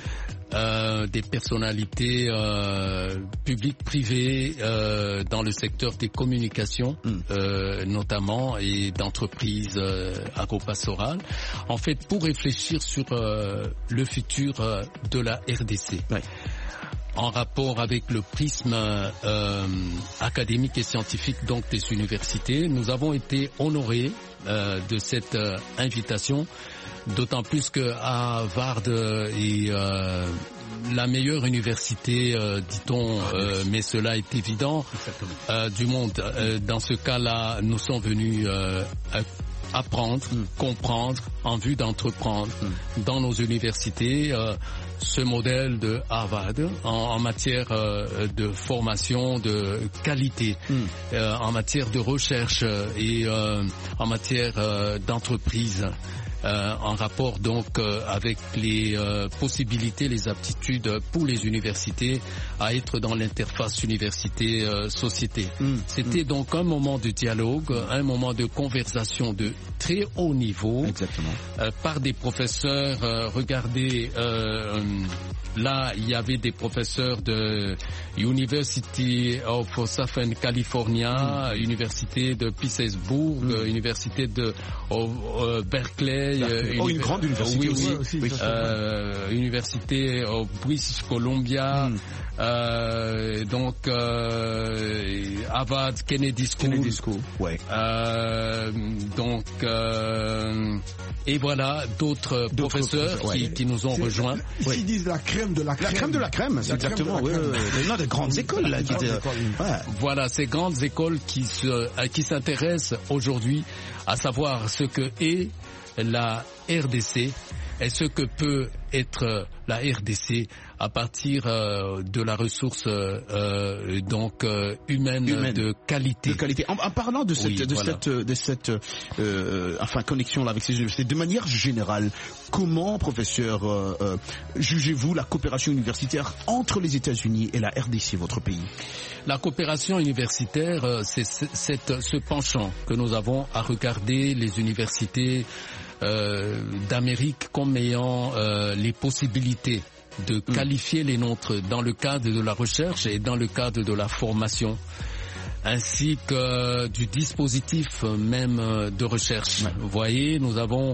Euh, des personnalités euh, publiques, privées euh, dans le secteur des communications, mm. euh, notamment, et d'entreprises euh, agro-pastorales, en fait, pour réfléchir sur euh, le futur euh, de la R D C. Ouais. En rapport avec le prisme euh, académique et scientifique donc des universités, nous avons été honorés euh, de cette euh, invitation. D'autant plus que Harvard est euh, la meilleure université, euh, dit-on, euh, mais cela est évident, euh, du monde. Euh, dans ce cas-là, nous sommes venus euh, apprendre, mm. comprendre, en vue d'entreprendre mm. dans nos universités euh, ce modèle de Harvard en, en matière euh, de formation, de qualité, mm. euh, en matière de recherche et euh, en matière euh, d'entreprise. Euh, en rapport donc euh, avec les euh, possibilités, les aptitudes pour les universités à être dans l'interface université-société. Euh, mmh, C'était mmh. donc un moment de dialogue, un moment de conversation de très haut niveau. Exactement. Euh, par des professeurs. Euh, regardez, euh, là il y avait des professeurs de University of Southern California, mmh. Université de Pittsburgh, mmh. Université de euh, Berkeley. Euh, oh, une grande université oui, aussi. Oui, aussi oui. Euh, université au British Columbia, mm. euh, donc euh, Harvard Kennedy School. Kennedy School, ouais. Euh, donc euh, et voilà d'autres, d'autres professeurs, professeurs qui, ouais. qui nous ont c'est, rejoints. Ici ouais. disent la crème de la crème. La crème de la crème, c'est la exactement. Crème de la crème. Ouais, ouais. Non, des grandes écoles là. Qui écoles, ouais. Voilà, ces grandes écoles qui se, qui s'intéressent aujourd'hui à savoir ce que est la R D C et ce que peut être la R D C à partir euh, de la ressource euh, donc euh, humaine, humaine de qualité. De qualité. En, en parlant de cette, oui, de, voilà. cette de cette euh, enfin connexion là avec ces universités, de manière générale, comment, professeur, euh, euh, jugez-vous la coopération universitaire entre les États-Unis et la R D C, votre pays? La coopération universitaire, c'est, c'est, c'est ce penchant que nous avons à regarder les universités euh, d'Amérique comme ayant euh, les possibilités de mmh. qualifier les nôtres dans le cadre de la recherche et dans le cadre de la formation, ainsi que du dispositif même de recherche. Ouais. Vous voyez, nous avons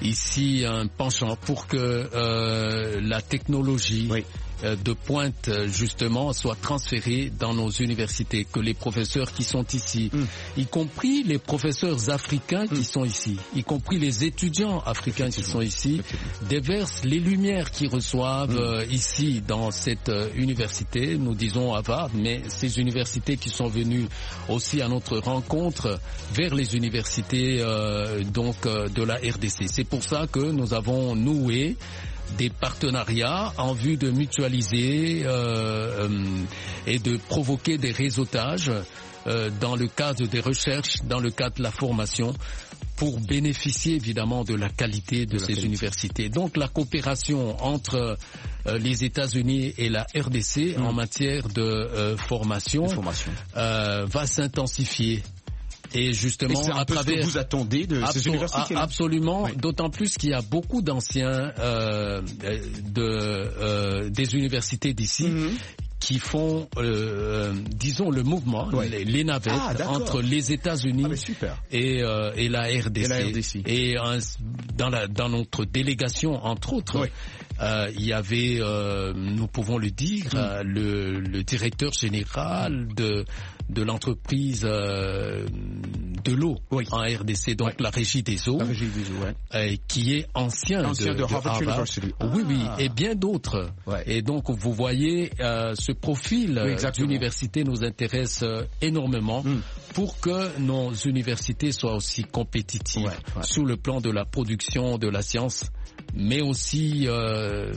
ici un penchant pour que euh, la technologie oui. de pointe justement soit transférée dans nos universités, que les professeurs qui sont ici, mm. y compris les professeurs africains mm. qui sont ici, y compris les étudiants africains qui sont ici, déversent les lumières qu'ils reçoivent mm. euh, ici dans cette euh, université, nous disons Harvard, mais ces universités qui sont venues aussi à notre rencontre vers les universités euh, donc euh, de la R D C. C'est pour ça que nous avons noué des partenariats en vue de mutualiser euh, euh, et de provoquer des réseautages euh, dans le cadre des recherches, dans le cadre de la formation, pour bénéficier évidemment de la qualité de, de ces qualité. universités. Donc la coopération entre euh, les États-Unis et la R D C mmh. en matière de euh, formation, formation. Euh, va s'intensifier. Et justement, et c'est un à peu travers, ce que vous attendez de ces universités. Absolument, oui. D'autant plus qu'il y a beaucoup d'anciens euh, de euh, des universités d'ici. Mm-hmm. qui font, euh, disons, le mouvement, ouais. les, les navettes ah, entre les États-Unis ah, et, euh, et la R D C. Et, la R D C. et euh, dans, la, dans notre délégation, entre autres, ouais. euh, il y avait, euh, nous pouvons le dire, mm. euh, le, le directeur général de de l'entreprise euh, de l'eau oui. en R D C, donc ouais. la régie des eaux, régie des eaux ouais. euh, qui est ancien, ancien de, de, de Harvard, Harvard. University. Ah. Oui, oui, et bien d'autres. Ouais. Et donc, vous voyez, euh, ce profil oui, d'université nous intéresse euh, énormément mm. pour que nos universités soient aussi compétitives ouais, ouais. sur le plan de la production de la science, mais aussi euh,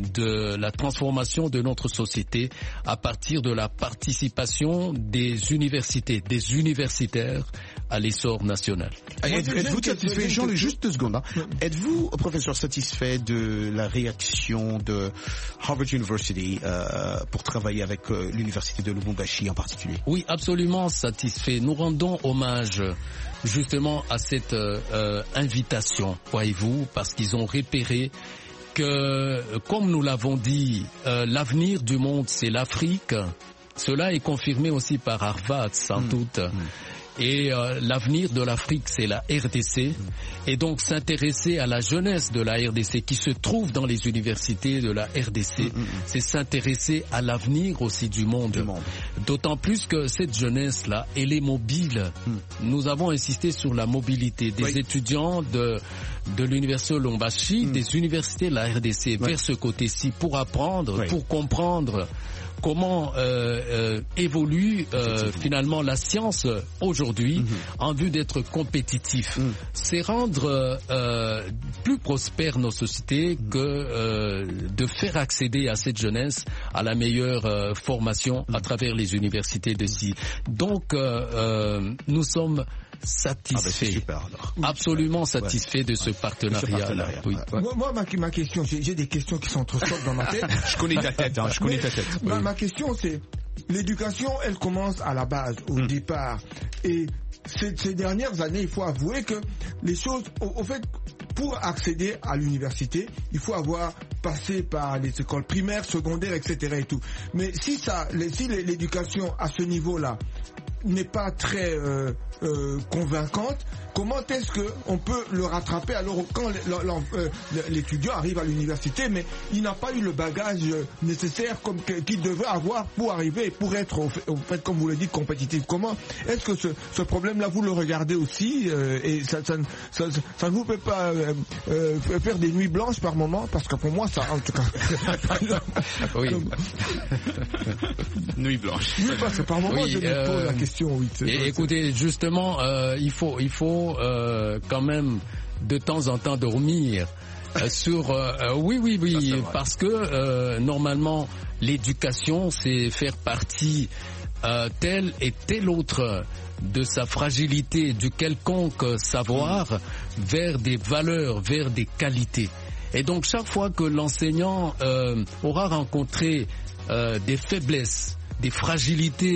de la transformation de notre société à partir de la participation des universités, des universitaires à l'essor national. Êtes-vous êtes satisfait, Jean, juste deux secondes, hein. Êtes-vous, professeur, satisfait de la réaction de Harvard University euh, pour travailler avec euh, l'université de Lubumbashi en particulier? Oui, absolument satisfait. Nous rendons hommage justement à cette euh, invitation, voyez-vous, parce qu'ils ont repéré que, comme nous l'avons dit, euh, l'avenir du monde, c'est l'Afrique. Cela est confirmé aussi par Harvard, sans mmh. doute. Mmh. Et euh, l'avenir de l'Afrique, c'est la R D C. Mmh. Et donc s'intéresser à la jeunesse de la R D C qui se trouve dans les universités de la R D C, mmh. c'est s'intéresser à l'avenir aussi du monde. Du monde. D'autant plus que cette jeunesse-là, elle est mobile. Mmh. Nous avons insisté sur la mobilité des oui. étudiants de de l'université Lubumbashi, mmh. des universités de la R D C oui. vers ce côté-ci pour apprendre, oui. pour comprendre comment euh, euh, évolue euh, finalement la science aujourd'hui mmh. en vue d'être compétitif. Mmh. C'est rendre euh, plus prospères nos sociétés mmh. que euh, de faire accéder à cette jeunesse à la meilleure euh, formation mmh. à travers les universités de ici. Donc euh, euh, nous sommes satisfait, ah ben super, absolument satisfait ouais. de ce partenariat. partenariat. Oui. Ouais. Moi, moi ma, ma question, j'ai, j'ai des questions qui sont trop fortes dans ma tête. Je connais ta tête, hein, je connais ta tête. Ma, oui. ma question, c'est l'éducation, elle commence à la base, au hum. départ, et ces, ces dernières années, il faut avouer que les choses, au, au fait, pour accéder à l'université, il faut avoir passé par les écoles primaires, secondaires, et cetera et tout. Mais si ça, si l'éducation à ce niveau-là n'est pas très euh, euh, convaincante, comment est-ce que on peut le rattraper alors quand l'étudiant arrive à l'université mais il n'a pas eu le bagage nécessaire comme qu'il devait avoir pour arriver, pour être au fait, au fait comme vous le dites, compétitif? Comment est-ce que ce, ce problème-là vous le regardez aussi euh, et ça, ça, ça, ça ne vous fait pas euh, euh, faire des nuits blanches par moment? Parce que pour moi ça, en tout cas. Oui. Nuit blanche. Oui, parce que par moment oui, je me euh, pose la question. Oui, et, écoutez, justement, euh, il faut, il faut euh, quand même de temps en temps dormir euh, sur. Euh, oui, oui, oui, ça, parce que euh, normalement, l'éducation, c'est faire partie euh, telle et telle autre de sa fragilité, du quelconque savoir, mmh. vers des valeurs, vers des qualités. Et donc, chaque fois que l'enseignant euh, aura rencontré euh, des faiblesses, des fragilités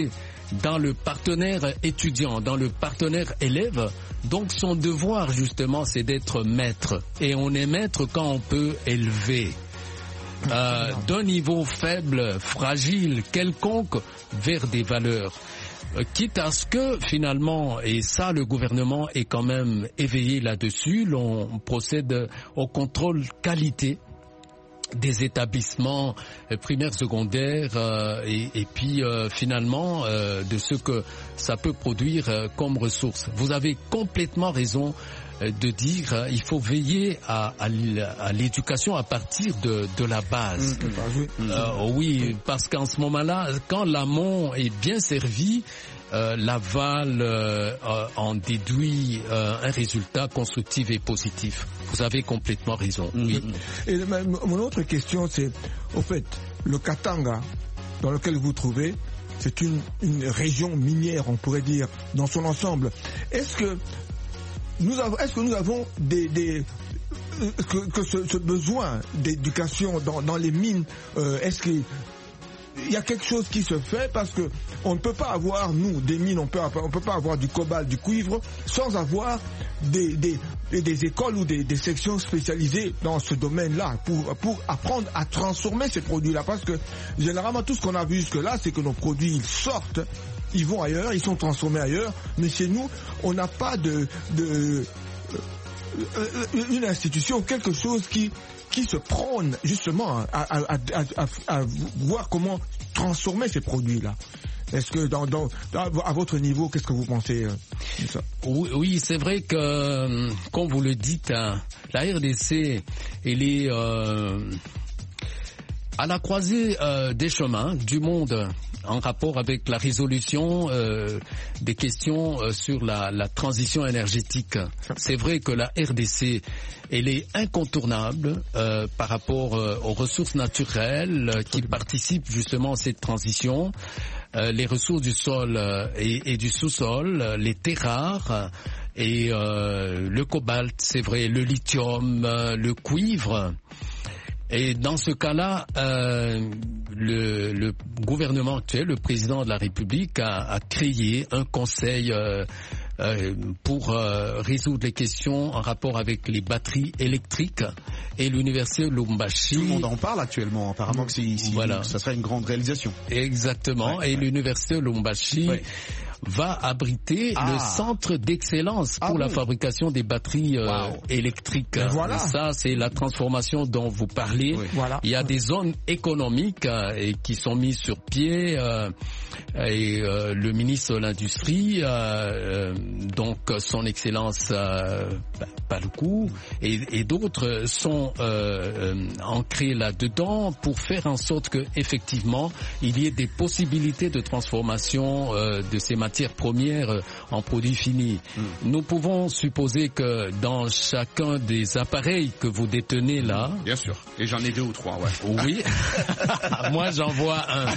dans le partenaire étudiant, dans le partenaire élève. Donc son devoir justement c'est d'être maître. Et on est maître quand on peut élever. Euh, d'un niveau faible, fragile, quelconque, vers des valeurs. Euh, quitte à ce que finalement, et ça le gouvernement est quand même éveillé là-dessus, l'on procède au contrôle qualité des établissements euh, primaires, secondaires euh, et, et puis euh, finalement euh, de ce que ça peut produire euh, comme ressources. Vous avez complètement raison de dire euh, il faut veiller à, à, à l'éducation à partir de, de la base. Mmh, euh, oui, parce qu'en ce moment-là, quand l'amont est bien servi, euh, l'aval euh, en déduit euh, un résultat constructif et positif. Vous avez complètement raison. Mmh. Oui. Et ma, mon autre question, c'est, au fait, le Katanga, dans lequel vous vous trouvez, c'est une, une région minière, on pourrait dire, dans son ensemble. Est-ce que Nous avons, est-ce que nous avons des, des que, que ce, ce besoin d'éducation dans, dans les mines, euh, est-ce qu'il y a quelque chose qui se fait, parce que on ne peut pas avoir, nous, des mines, on peut, on peut pas avoir du cobalt, du cuivre, sans avoir des, des, des écoles ou des, des sections spécialisées dans ce domaine-là pour, pour apprendre à transformer ces produits-là, parce que généralement tout ce qu'on a vu jusque-là, c'est que nos produits ils sortent. Ils vont ailleurs, ils sont transformés ailleurs, mais chez nous, on n'a pas de, de euh, une institution, quelque chose qui qui se prône justement à, à, à, à, à voir comment transformer ces produits-là. Est-ce que dans, dans, à votre niveau, qu'est-ce que vous pensez de ça? Oui, oui, c'est vrai que, comme vous le dites, hein, la R D C, elle est euh, à la croisée euh, des chemins du monde, en rapport avec la résolution euh, des questions euh, sur la, la transition énergétique. C'est vrai que la R D C, elle est incontournable euh, par rapport euh, aux ressources naturelles euh, qui participent justement à cette transition. Euh, les ressources du sol euh, et, et du sous-sol, euh, les terres rares et euh, le cobalt, c'est vrai, le lithium, euh, le cuivre. Et dans ce cas-là, euh, le, le gouvernement actuel, le président de la République, a, a créé un conseil euh, euh, pour euh, résoudre les questions en rapport avec les batteries électriques, et l'université Lubumbashi. Tout le monde en parle actuellement. Apparemment que c'est, c'est, voilà. Ça serait une grande réalisation. Exactement. Ouais, et ouais. l'université Lubumbashi ouais. va abriter ah. le centre d'excellence pour ah, la oui. fabrication des batteries euh, wow. électriques. Voilà. Ça, c'est la transformation dont vous parlez. Oui. Voilà. Il y a des zones économiques euh, et qui sont mises sur pied euh, et euh, le ministre de l'Industrie, euh, euh, donc son excellence euh, Paluku et, et d'autres sont euh, euh, ancrés là-dedans pour faire en sorte que effectivement il y ait des possibilités de transformation euh, de ces matières premières en produits finis. Mm. Nous pouvons supposer que dans chacun des appareils que vous détenez là... Bien sûr, et j'en ai deux ou trois, ouais. Oui, moi j'en vois un.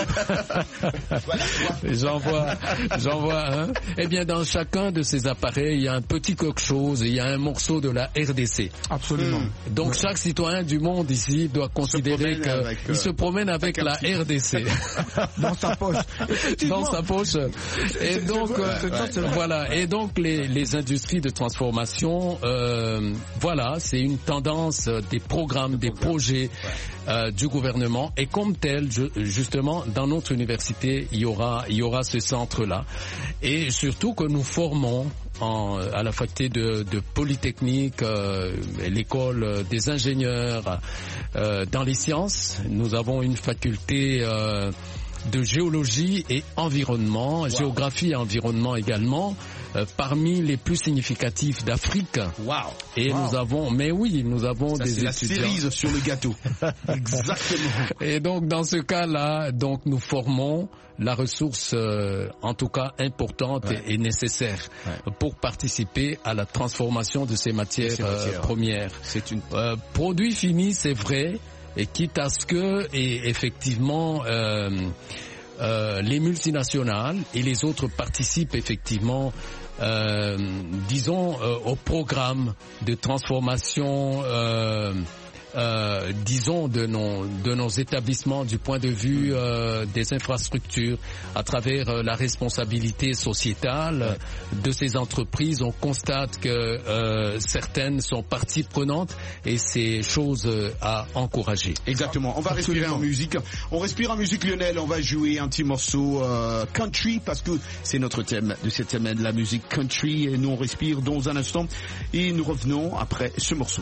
j'en vois, j'en vois un. Eh bien, dans chacun de ces appareils, il y a un petit quelque chose, il y a un morceau de la R D C. Absolument. Mm. Donc ouais. chaque citoyen du monde ici doit considérer qu'il euh, se promène avec la R D C. Dans sa poche. Dans sa poche. Et donc, euh, ouais. voilà. Et donc, les, les industries de transformation, euh, voilà, c'est une tendance des programmes, des projets euh, du gouvernement. Et comme tel, je, justement, dans notre université, il y aura, il y aura ce centre-là. Et surtout que nous formons En, à la faculté de, de Polytechnique, euh, l'école des ingénieurs, euh, dans les sciences. Nous avons une faculté euh, de géologie et environnement, wow. géographie et environnement également, euh, parmi les plus significatifs d'Afrique. Wow. Et wow. nous avons, mais oui, nous avons ça, des c'est étudiants. La cerise sur le gâteau. Exactement. Et donc dans ce cas-là, donc nous formons la ressource, euh, en tout cas importante ouais. et, et nécessaire ouais. pour participer à la transformation de ces matières, ces matières euh, premières. C'est une euh, produit fini, c'est vrai, et quitte à ce que, et effectivement, euh, euh, les multinationales et les autres participent effectivement, euh, disons, euh, au programme de transformation. Euh, euh, disons, de nos, de nos établissements du point de vue euh, des infrastructures, à travers euh, la responsabilité sociétale de ces entreprises, on constate que euh, certaines sont partie prenante et c'est chose à encourager. Exactement. On va Absolument. respirer en musique. On respire en musique, Lionel. On va jouer un petit morceau euh, country parce que c'est notre thème de cette semaine, la musique country. Et nous, on respire dans un instant et nous revenons après ce morceau.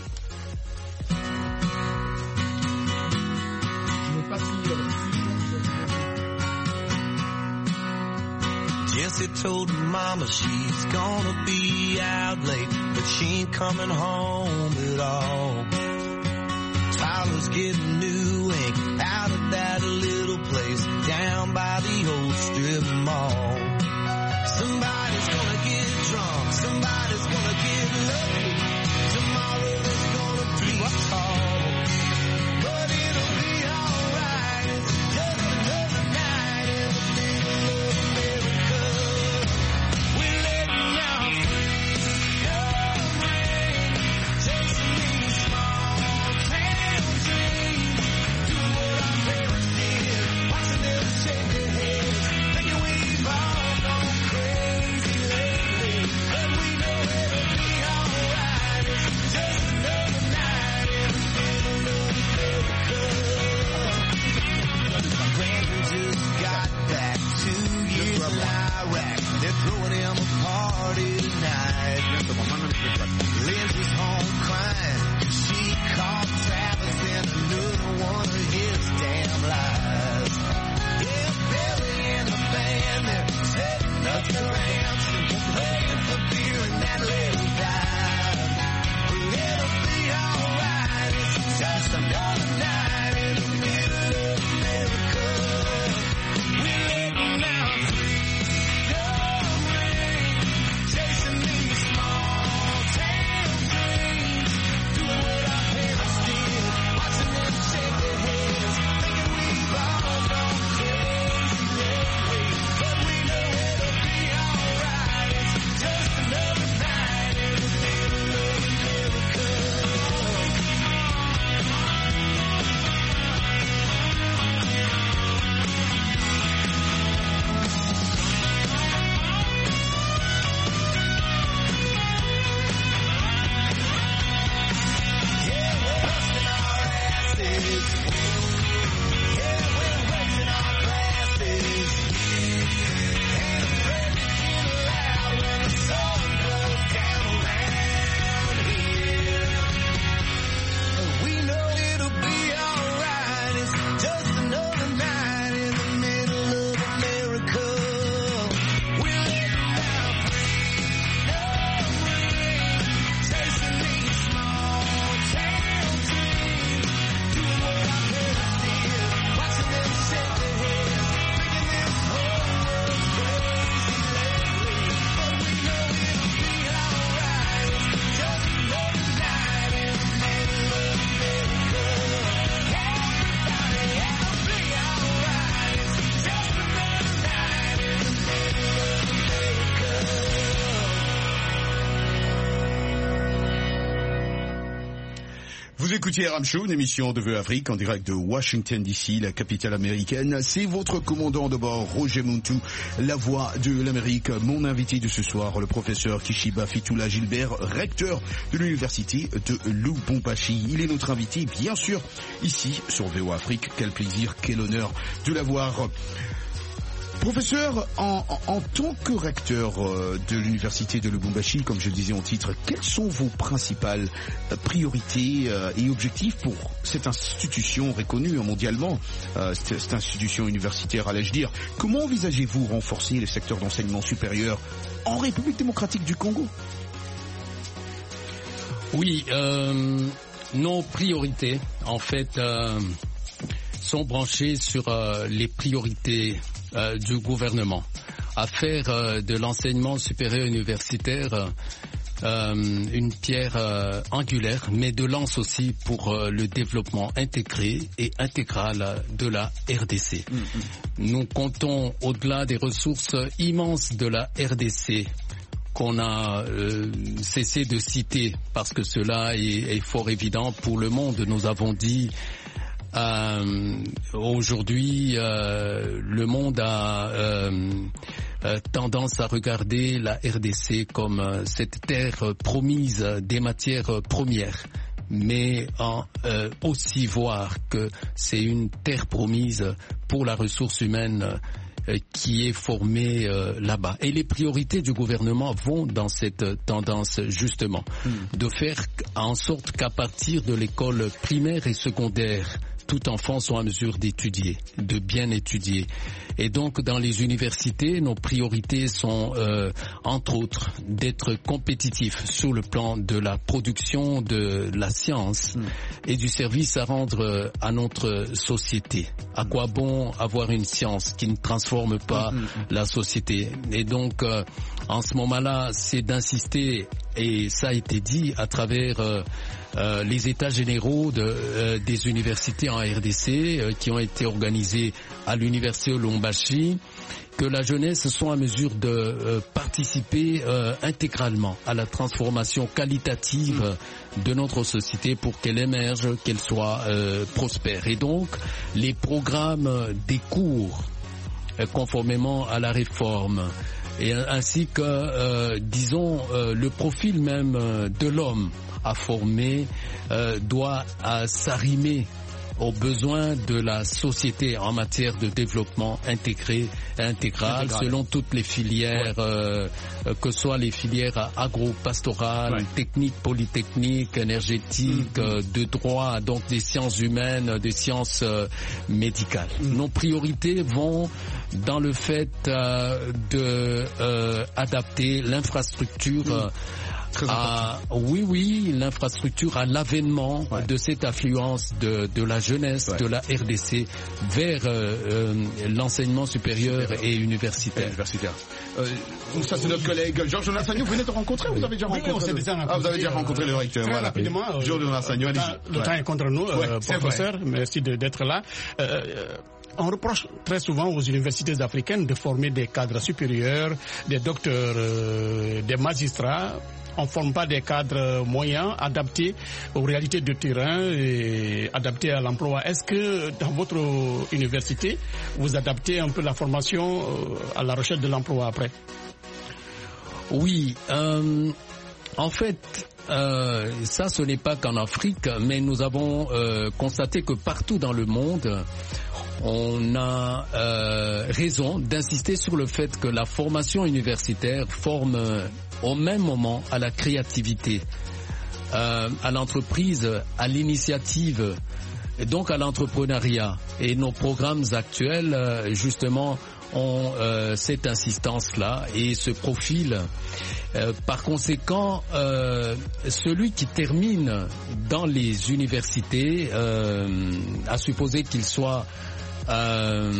Jessie told her mama she's gonna be out late, but she ain't coming home at all. Tyler's getting new ink out of that little place down by the old strip mall. Somebody's gonna get drunk, somebody's gonna get lucky. Tomorrow there's gonna be a call, but it'll be alright. It's just another night in the middle of America. We're letting out freedom rain, chasing these small town dreams, doing what our parents did, watching them shake their heads, thinking we've all gone crazy lately, but we know it'll be alright. It's just another night in the middle of America. My grandpa just got back two years in Iraq. They're throwing him a party tonight. Lindsay's home crying. She caught Travis in another one of his damn lies. Yeah, Billy and the band, they're setting up the ramps and playing for beer in that little dive. But it'll be alright. It's just another night in the middle of America. We're letting out freedom rain, chasing these small town dreams, doing what our parents did, watching them shake their heads, thinking we've all gone crazy lately, but we know it'll be alright. It's just another night in the middle of America. Yeah, we're busting our asses. Yeah, we're raising our glasses. Ain't afraid to get loud when the sun goes down around here. We know it'll be alright. It's just another night in the middle of America. We're letting out freedom rain, chasing these small town dreams, doing what our parents did, watching them shake their heads, thinking this whole world's crazy lately, but we know it'll be alright. It's just another night in the middle of America. Everybody, it'll be alright. It's just another night in the middle of America. Vous écoutez R M Show, une émission de Vœux Afrique en direct de Washington D C, la capitale américaine. C'est votre commandant de bord, Roger Muntu, la voix de l'Amérique. Mon invité de ce soir, le professeur Kishiba Fitoula Gilbert, recteur de l'université de Lubumbashi. Il est notre invité, bien sûr, ici sur V O Afrique. Quel plaisir, quel honneur de l'avoir. Professeur, en, en, en tant que recteur euh, de l'université de Lubumbashi, comme je le disais en titre, quelles sont vos principales euh, priorités euh, et objectifs pour cette institution reconnue mondialement, euh, cette, cette institution universitaire, allais-je dire? Comment envisagez-vous renforcer le secteur d'enseignement supérieur en République démocratique du Congo? Oui, euh, nos priorités, en fait, euh, sont branchées sur euh, les priorités euh, du gouvernement, à faire euh, de l'enseignement supérieur universitaire euh, une pierre euh, angulaire, mais de lance aussi pour euh, le développement intégré et intégral de la R D C. Mm-hmm. Nous comptons, au-delà des ressources immenses de la R D C, qu'on a euh, cessé de citer parce que cela est, est fort évident pour le monde. Nous avons dit euh, aujourd'hui euh, le monde a euh, euh, tendance à regarder la R D C comme euh, cette terre promise des matières premières, mais en, euh, aussi voir que c'est une terre promise pour la ressource humaine euh, qui est formée euh, là-bas. Et les priorités du gouvernement vont dans cette tendance justement, mmh. de faire en sorte qu'à partir de l'école primaire et secondaire, tout enfant soit en mesure d'étudier, de bien étudier. Et donc, dans les universités, nos priorités sont, euh, entre autres, d'être compétitifs sur le plan de la production de la science mmh. et du service à rendre euh, à notre société. À quoi bon avoir une science qui ne transforme pas mmh. la société? Et donc, euh, en ce moment-là, c'est d'insister, et ça a été dit à travers euh, euh, les états généraux de, euh, des universités en R D C euh, qui ont été organisés à l'université Lubumbashi, que la jeunesse soit en mesure de euh, participer euh, intégralement à la transformation qualitative mmh. de notre société pour qu'elle émerge, qu'elle soit euh, prospère. Et donc, les programmes des cours, euh, conformément à la réforme, et ainsi que, euh, disons, euh, le profil même euh, de l'homme à former euh, doit euh, s'arrimer aux besoins de la société en matière de développement intégré, intégral, intégral. selon toutes les filières, ouais. euh, que ce soit les filières agro-pastorales, ouais. techniques, polytechniques, énergétiques, mm-hmm. euh, de droit, donc des sciences humaines, des sciences euh, médicales. Mm-hmm. Nos priorités vont dans le fait euh, de euh, adapter l'infrastructure mm-hmm. À, oui, oui, l'infrastructure à l'avènement ouais. de cette affluence de, de la jeunesse, ouais. de la R D C vers euh, euh, l'enseignement supérieur, supérieur et universitaire. Et universitaire. Euh, ça, c'est notre collègue Georges Nassagno. Vous venez de rencontrer ou vous avez déjà rencontré? Oui, on s'est déjà rencontré. Ah, vous avez déjà rencontré le recteur. Voilà. Rapidement. Euh, Georges Nassagno, allez-y. Le ouais. temps est contre nous, ouais, euh, professeur. Merci de, d'être là. Euh, On reproche très souvent aux universités africaines de former des cadres supérieurs, des docteurs, euh, des magistrats. On ne forme pas des cadres moyens adaptés aux réalités du terrain et adaptés à l'emploi. Est-ce que dans votre université, vous adaptez un peu la formation à la recherche de l'emploi après? Oui, euh, en fait, euh, ça ce n'est pas qu'en Afrique, mais nous avons euh, constaté que partout dans le monde, on a euh, raison d'insister sur le fait que la formation universitaire forme euh, au même moment à la créativité, euh, à l'entreprise, à l'initiative, et donc à l'entrepreneuriat. Et nos programmes actuels, euh, justement, ont euh, cette insistance-là et ce profil. Euh, par conséquent, euh, celui qui termine dans les universités, euh, à supposer qu'il soit euh,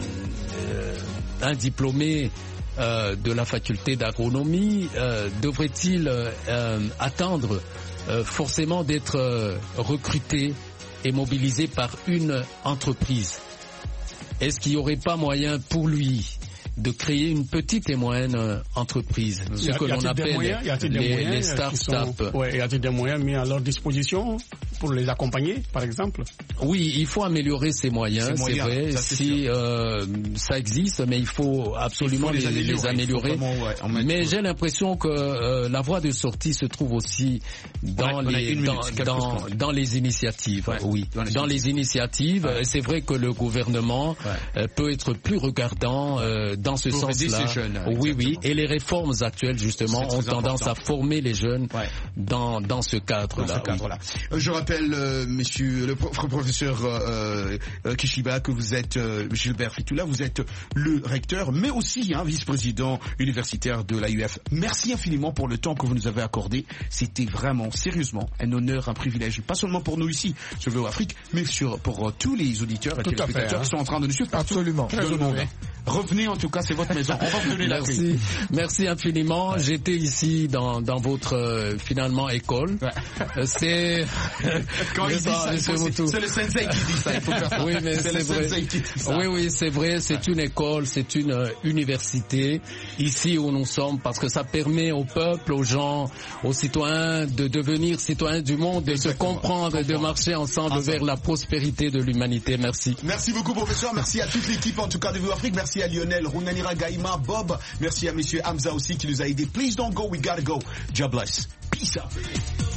euh, un diplômé euh, de la faculté d'agronomie, euh, devrait-il euh, attendre euh, forcément d'être euh, recruté et mobilisé par une entreprise? Est-ce qu'il n'y aurait pas moyen pour lui de créer une petite et moyenne entreprise, ce que l'on appelle les, les start-up? Ouais, y a-t-il des moyens mis à leur disposition pour les accompagner, par exemple? Oui, il faut améliorer ces moyens, c'est vrai. Ça, si euh, ça existe, mais il faut absolument il faut les, les améliorer. Les améliorer. Vraiment, ouais, mais j'ai l'impression que euh, la voie de sortie se trouve aussi dans ouais, les dans, dans, dans les initiatives. Ouais, oui, dans les, dans les initiatives. Ouais. C'est vrai que le gouvernement ouais. euh, peut être plus regardant euh, dans ce sens-là. Jeunes, oui, exactement. Oui. Et les réformes actuelles, justement, ont tendance important. à former les jeunes ouais. dans dans ce cadre-là. Dans ce cadre-là. Oui. Je rappelle, euh, monsieur le professeur euh, euh, Kishiba, que vous êtes euh, Gilbert Fitoula, vous êtes le recteur, mais aussi hein, vice-président universitaire de l'A U F. Merci infiniment pour le temps que vous nous avez accordé. C'était vraiment, sérieusement, un honneur, un privilège, pas seulement pour nous ici, sur V O Afrique, mais sur, pour euh, tous les auditeurs et Tout téléspectateurs fait, hein. qui sont en train de nous suivre. Absolument. Tout le monde. Revenez en tout cas, c'est votre maison. On va vous donner la clé. Merci, merci infiniment. Ouais. J'étais ici dans dans votre euh, finalement école. Ouais. C'est Quand il dit ça, il faut, c'est le sensei qui dit ça, il faut faire ça. Oui, mais c'est, c'est vrai. Qui dit ça. Oui, oui, c'est vrai, c'est une école, c'est une euh, université, ici où nous sommes, parce que ça permet au peuple, aux gens, aux citoyens de devenir citoyens du monde, de Exactement. se comprendre et de marcher ensemble ah, vers la prospérité de l'humanité. Merci. Merci beaucoup, professeur. Merci à toute l'équipe, en tout cas, de Vue Afrique. Merci à Lionel, Runanira, Gaïma, Bob. Merci à monsieur Hamza aussi qui nous a aidé. Please don't go, we gotta go. God bless. Peace out.